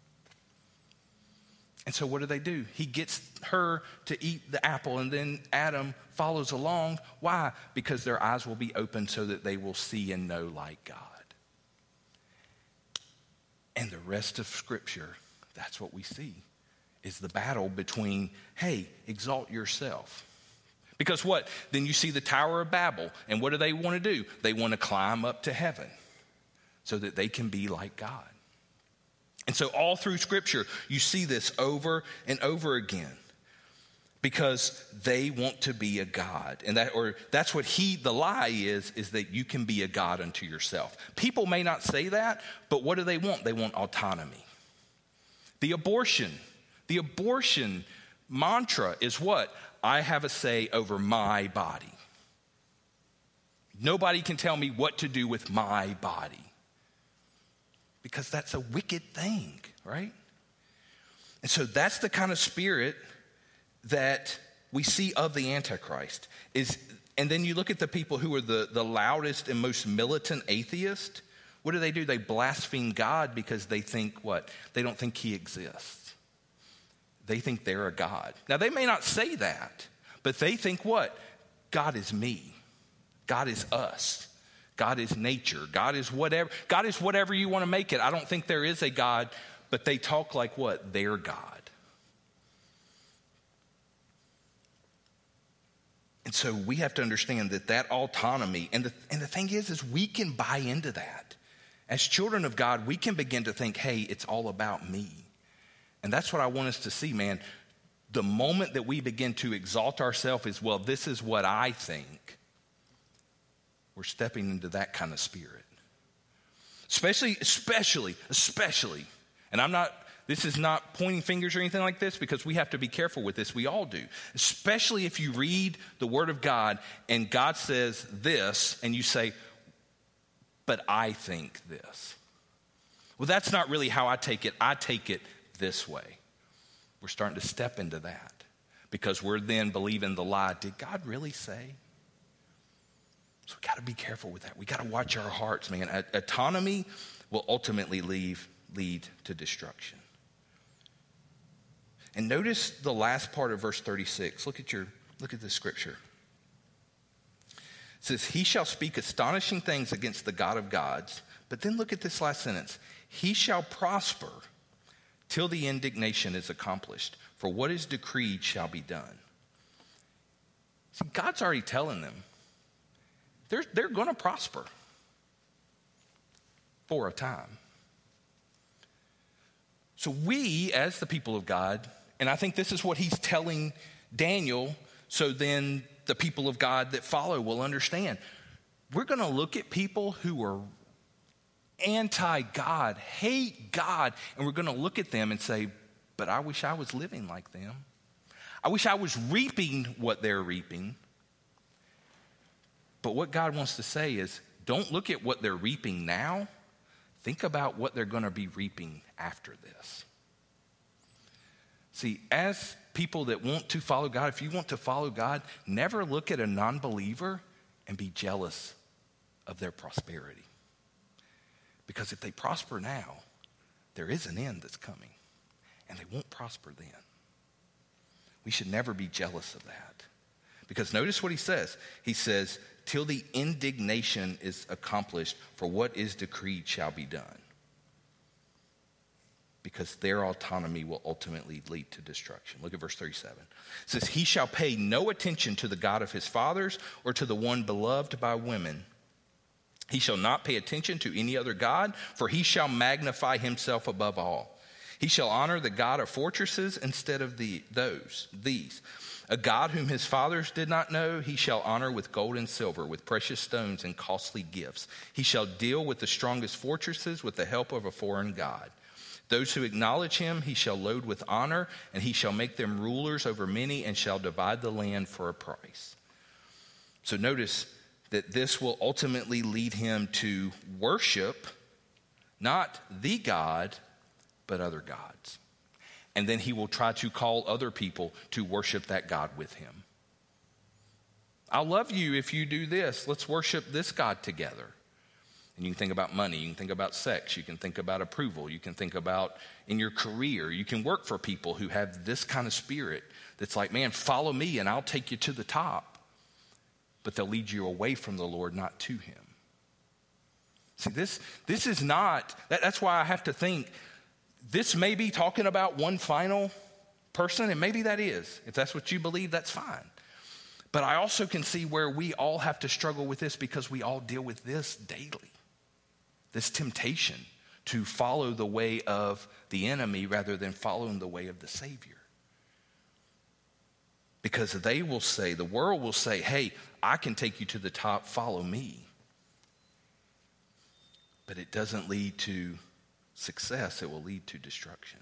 And so what do they do? He gets her to eat the apple, and then Adam follows along. Why? Because their eyes will be open so that they will see and know like God. And the rest of Scripture, that's what we see, is the battle between, hey, exalt yourself. Because what? Then you see the Tower of Babel, and what do they want to do? They want to climb up to heaven so that they can be like God. And so all through Scripture, you see this over and over again because they want to be a God. And that, or that's what he, the lie is, is that you can be a God unto yourself. People may not say that, but what do they want? They want autonomy. The abortion, the abortion mantra is what? I have a say over my body. Nobody can tell me what to do with my body. Because that's a wicked thing, right? And so that's the kind of spirit that we see of the Antichrist. Is, and then you look at the people who are the, the loudest and most militant atheists. What do they do? They blaspheme God because they think what? They don't think he exists. They think they're a God. Now, they may not say that, but they think what? God is me. God is us. God is nature. God is whatever. God is whatever you want to make it. I don't think there is a God, but they talk like what? Their God. And so we have to understand that that autonomy, and the, and the thing is, is we can buy into that. As children of God, we can begin to think, hey, it's all about me. And that's what I want us to see, man. The moment that we begin to exalt ourselves is, well, this is what I think. We're stepping into that kind of spirit. Especially, especially, especially, and I'm not, this is not pointing fingers or anything like this because we have to be careful with this. We all do. Especially if you read the Word of God and God says this and you say, but I think this. Well, that's not really how I take it. I take it this way. We're starting to step into that because we're then believing the lie. Did God really say? So we got to be careful with that. We got to watch our hearts, man. Autonomy will ultimately leave, lead to destruction. And notice the last part of verse thirty-six. Look at your, look at this scripture. It says, he shall speak astonishing things against the God of gods. But then look at this last sentence. He shall prosper till the indignation is accomplished. For what is decreed shall be done. See, God's already telling them. They're, they're going to prosper for a time. So we, as the people of God, and I think this is what he's telling Daniel, so then the people of God that follow will understand. We're going to look at people who are anti-God, hate God, and we're going to look at them and say, but I wish I was living like them. I wish I was reaping what they're reaping. But what God wants to say is, don't look at what they're reaping now. Think about what they're going to be reaping after this. See, as people that want to follow God, if you want to follow God, never look at a non-believer and be jealous of their prosperity. Because if they prosper now, there is an end that's coming, and they won't prosper then. We should never be jealous of that. Because notice what he says. He says, till the indignation is accomplished, for what is decreed shall be done. Because their autonomy will ultimately lead to destruction. Look at verse thirty-seven. It says, he shall pay no attention to the God of his fathers or to the one beloved by women. He shall not pay attention to any other God, for he shall magnify himself above all. He shall honor the God of fortresses instead of the those, these. A God whom his fathers did not know, he shall honor with gold and silver, with precious stones and costly gifts. He shall deal with the strongest fortresses with the help of a foreign God. Those who acknowledge him, he shall load with honor, and he shall make them rulers over many and shall divide the land for a price. So notice that this will ultimately lead him to worship not the God, but other gods. And then he will try to call other people to worship that God with him. I'll love you if you do this. Let's worship this God together. And you can think about money. You can think about sex. You can think about approval. You can think about in your career. You can work for people who have this kind of spirit that's like, man, follow me and I'll take you to the top. But they'll lead you away from the Lord, not to him. See, this, this is not, that, that's why I have to think, this may be talking about one final person, and maybe that is. If that's what you believe, that's fine. But I also can see where we all have to struggle with this because we all deal with this daily. This temptation to follow the way of the enemy rather than following the way of the Savior. Because they will say, the world will say, hey, I can take you to the top, follow me. But it doesn't lead to success, it will lead to destruction.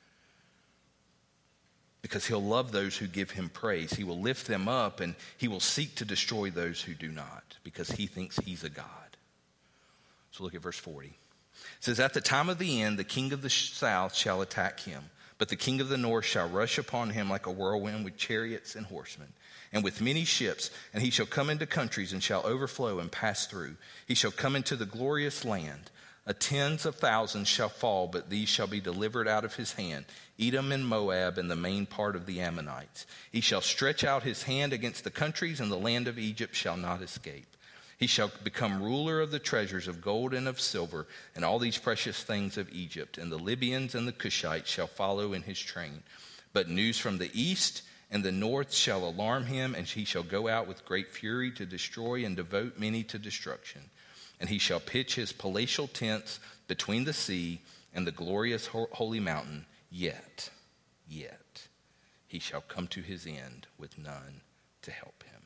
Because he'll love those who give him praise. He will lift them up and he will seek to destroy those who do not because he thinks he's a God. So look at verse forty. It says, at the time of the end, the king of the south shall attack him, but the king of the north shall rush upon him like a whirlwind with chariots and horsemen, and with many ships, and he shall come into countries and shall overflow and pass through. He shall come into the glorious land. A tens of thousands shall fall, but these shall be delivered out of his hand, Edom and Moab and the main part of the Ammonites. He shall stretch out his hand against the countries, and the land of Egypt shall not escape. He shall become ruler of the treasures of gold and of silver, and all these precious things of Egypt. And the Libyans and the Cushites shall follow in his train. But news from the east and the north shall alarm him, and he shall go out with great fury to destroy and devote many to destruction. And he shall pitch his palatial tents between the sea and the glorious holy mountain. Yet, yet, he shall come to his end with none to help him.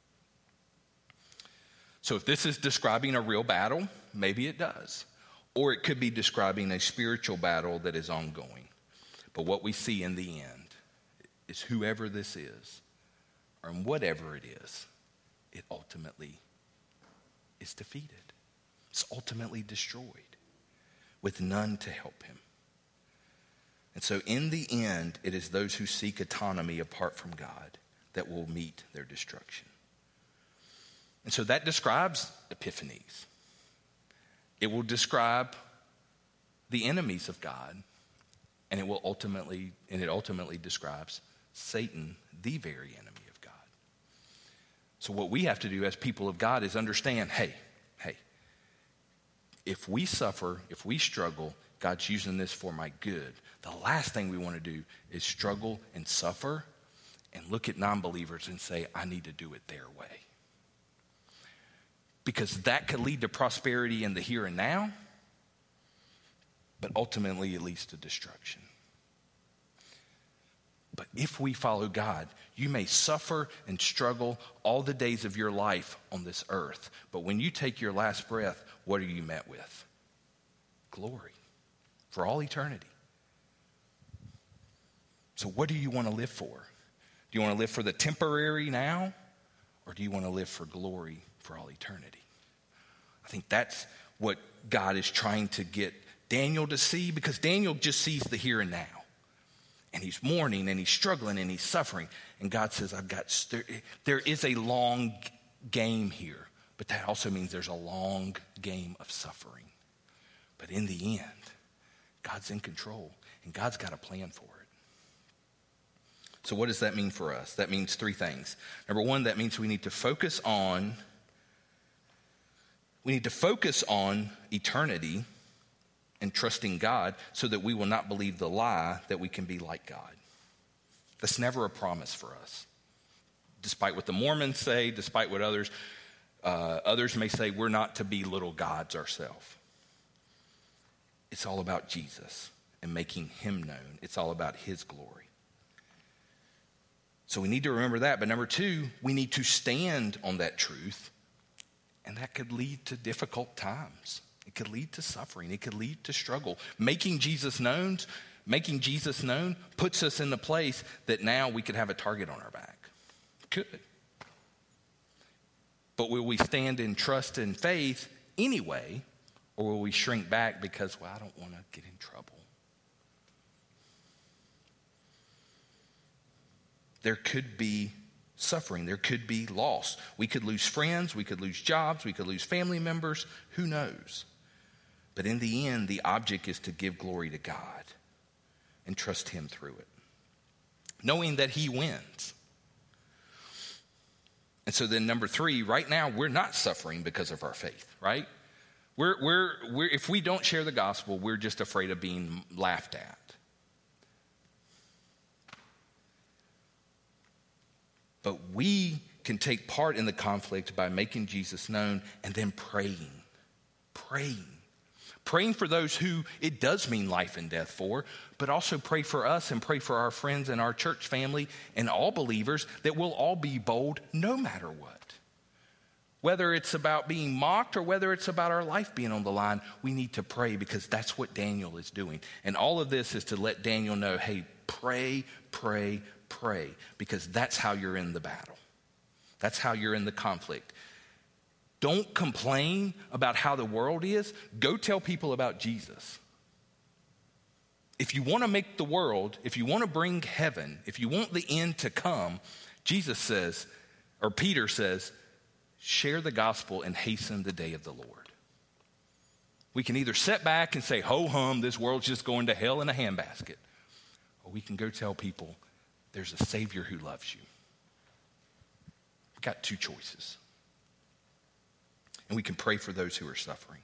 So if this is describing a real battle, maybe it does. Or it could be describing a spiritual battle that is ongoing. But what we see in the end is whoever this is, or whatever it is, it ultimately is defeated. It's ultimately destroyed with none to help him. And so in the end, it is those who seek autonomy apart from God that will meet their destruction. And so that describes Epiphanes. It will describe the enemies of God, and it will ultimately, and it ultimately describes Satan, the very enemy of God. So what we have to do as people of God is understand, hey, hey, if we suffer, if we struggle, God's using this for my good. The last thing we want to do is struggle and suffer and look at non-believers and say, I need to do it their way. Because that could lead to prosperity in the here and now, but ultimately it leads to destruction. But if we follow God, you may suffer and struggle all the days of your life on this earth. But when you take your last breath, what are you met with? Glory for all eternity. So what do you want to live for? Do you want to live for the temporary now? Or do you want to live for glory for all eternity? I think that's what God is trying to get Daniel to see, because Daniel just sees the here and now. and he's mourning and he's struggling and he's suffering. And God says, I've got, there, there is a long game here, but that also means there's a long game of suffering. But in the end, God's in control and God's got a plan for it. So what does that mean for us? That means three things. Number one, that means we need to focus on, we need to focus on eternity and trusting God so that we will not believe the lie that we can be like God. That's never a promise for us. Despite what the Mormons say, despite what others, uh, others may say, we're not to be little gods ourselves. It's all about Jesus and making him known. It's all about his glory. So we need to remember that. But number two, we need to stand on that truth. And that could lead to difficult times. It could lead to suffering. It could lead to struggle. Making Jesus known, making Jesus known puts us in the place that now we could have a target on our back. Could. But will we stand in trust and faith anyway? Or will we shrink back because, well, I don't want to get in trouble? There could be suffering. There could be loss. We could lose friends. We could lose jobs. We could lose family members. Who knows? But in the end, the object is to give glory to God and trust him through it, knowing that he wins. And so then number three, right now, we're not suffering because of our faith, right? We're, we're, we're, if we don't share the gospel, we're just afraid of being laughed at. But we can take part in the conflict by making Jesus known and then praying, praying. Praying for those who it does mean life and death for, but also pray for us and pray for our friends and our church family and all believers that we'll all be bold no matter what. Whether it's about being mocked or whether it's about our life being on the line, we need to pray because that's what Daniel is doing. And all of this is to let Daniel know, hey, pray, pray, pray, because that's how you're in the battle. That's how you're in the conflict. Don't complain about how the world is. Go tell people about Jesus. If you want to make the world, if you want to bring heaven, if you want the end to come, Jesus says, or Peter says, share the gospel and hasten the day of the Lord. We can either sit back and say, ho hum, this world's just going to hell in a handbasket. Or we can go tell people there's a Savior who loves you. We've got two choices. And we can pray for those who are suffering.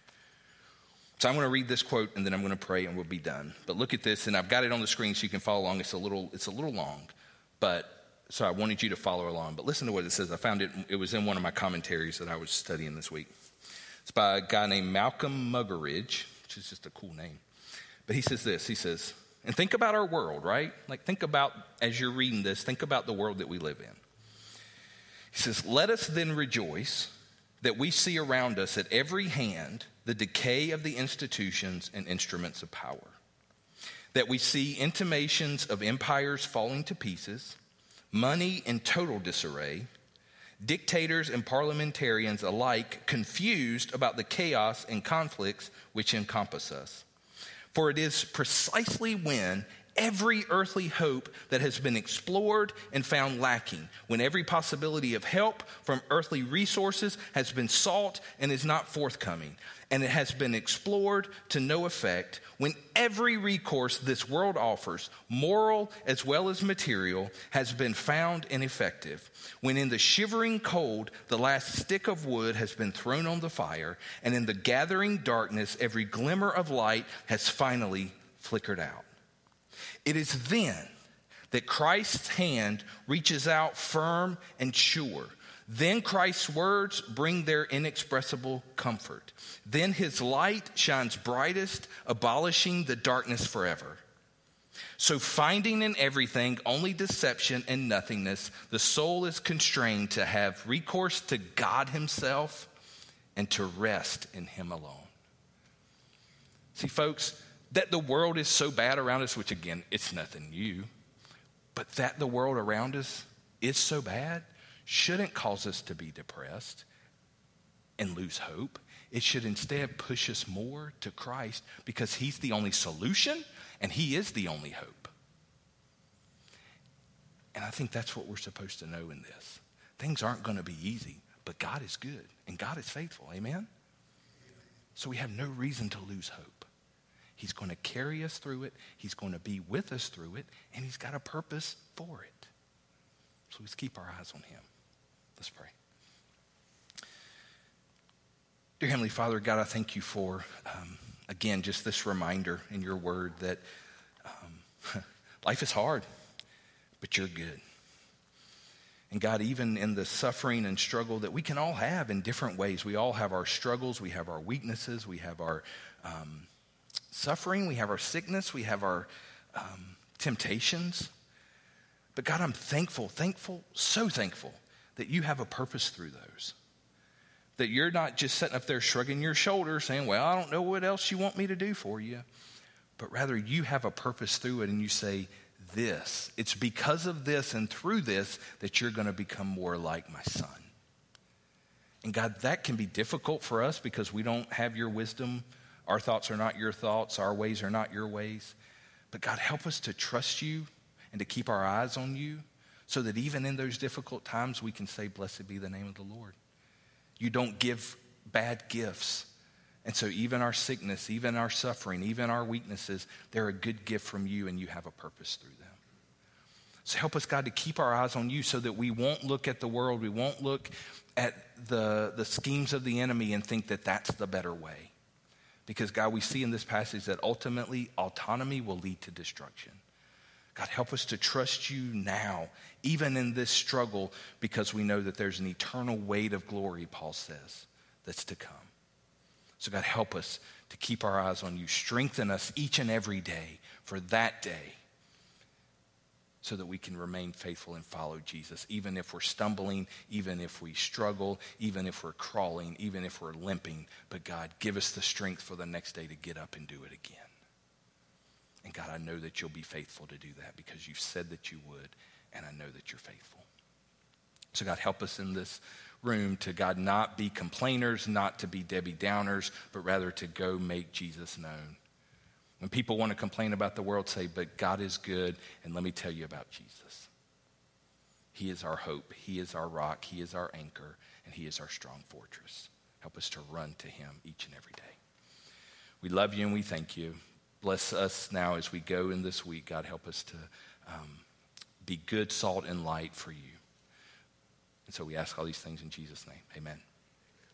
So I'm going to read this quote and then I'm going to pray and we'll be done. But look at this, and I've got it on the screen so you can follow along. It's a little, it's a little long, but so I wanted you to follow along. But listen to what it says. I found it, it was in one of my commentaries that I was studying this week. It's by a guy named Malcolm Muggeridge, which is just a cool name. But he says this, he says, and think about our world, right? Like think about, as you're reading this, think about the world that we live in. He says, let us then rejoice that we see around us at every hand the decay of the institutions and instruments of power, that we see intimations of empires falling to pieces, money in total disarray, dictators and parliamentarians alike confused about the chaos and conflicts which encompass us. For it is precisely when every earthly hope that has been explored and found lacking, when every possibility of help from earthly resources has been sought and is not forthcoming, and it has been explored to no effect, when every recourse this world offers, moral as well as material, has been found ineffective, when in the shivering cold the last stick of wood has been thrown on the fire, and in the gathering darkness every glimmer of light has finally flickered out. It is then that Christ's hand reaches out firm and sure. Then Christ's words bring their inexpressible comfort. Then his light shines brightest, abolishing the darkness forever. So finding in everything only deception and nothingness, the soul is constrained to have recourse to God himself and to rest in him alone. See, folks, that the world is so bad around us, which again, it's nothing new, but that the world around us is so bad shouldn't cause us to be depressed and lose hope. It should instead push us more to Christ because he's the only solution and he is the only hope. And I think that's what we're supposed to know in this. Things aren't going to be easy, but God is good and God is faithful. Amen? So we have no reason to lose hope. He's going to carry us through it. He's going to be with us through it. And he's got a purpose for it. So let's keep our eyes on him. Let's pray. Dear Heavenly Father, God, I thank you for, um, again, just this reminder in your word that um, life is hard, but you're good. And God, even in the suffering and struggle that we can all have in different ways, we all have our struggles, we have our weaknesses, we have our um, suffering, we have our sickness, we have our um, temptations. But God, I'm thankful, thankful, so thankful that you have a purpose through those. That you're not just sitting up there shrugging your shoulders saying, well, I don't know what else you want me to do for you. But rather you have a purpose through it and you say, this, it's because of this and through this that you're going to become more like my son. And God, that can be difficult for us because we don't have your wisdom. Our thoughts are not your thoughts. Our ways are not your ways. But God, help us to trust you and to keep our eyes on you so that even in those difficult times we can say, blessed be the name of the Lord. You don't give bad gifts. And so even our sickness, even our suffering, even our weaknesses, they're a good gift from you and you have a purpose through them. So help us, God, to keep our eyes on you so that we won't look at the world, we won't look at the, the schemes of the enemy and think that that's the better way. Because, God, we see in this passage that ultimately autonomy will lead to destruction. God, help us to trust you now, even in this struggle, because we know that there's an eternal weight of glory, Paul says, that's to come. So God, help us to keep our eyes on you. Strengthen us each and every day for that day so that we can remain faithful and follow Jesus, even if we're stumbling, even if we struggle, even if we're crawling, even if we're limping. But God, give us the strength for the next day to get up and do it again. And God, I know that you'll be faithful to do that because you've said that you would, and I know that you're faithful. So God, help us in this room to, God, not be complainers, not to be Debbie Downers, but rather to go make Jesus known. When people want to complain about the world, say, but God is good, and let me tell you about Jesus. He is our hope. He is our rock. He is our anchor, and he is our strong fortress. Help us to run to him each and every day. We love you and we thank you. Bless us now as we go in this week. God, help us to um, be good salt and light for you. And so we ask all these things in Jesus' name. Amen.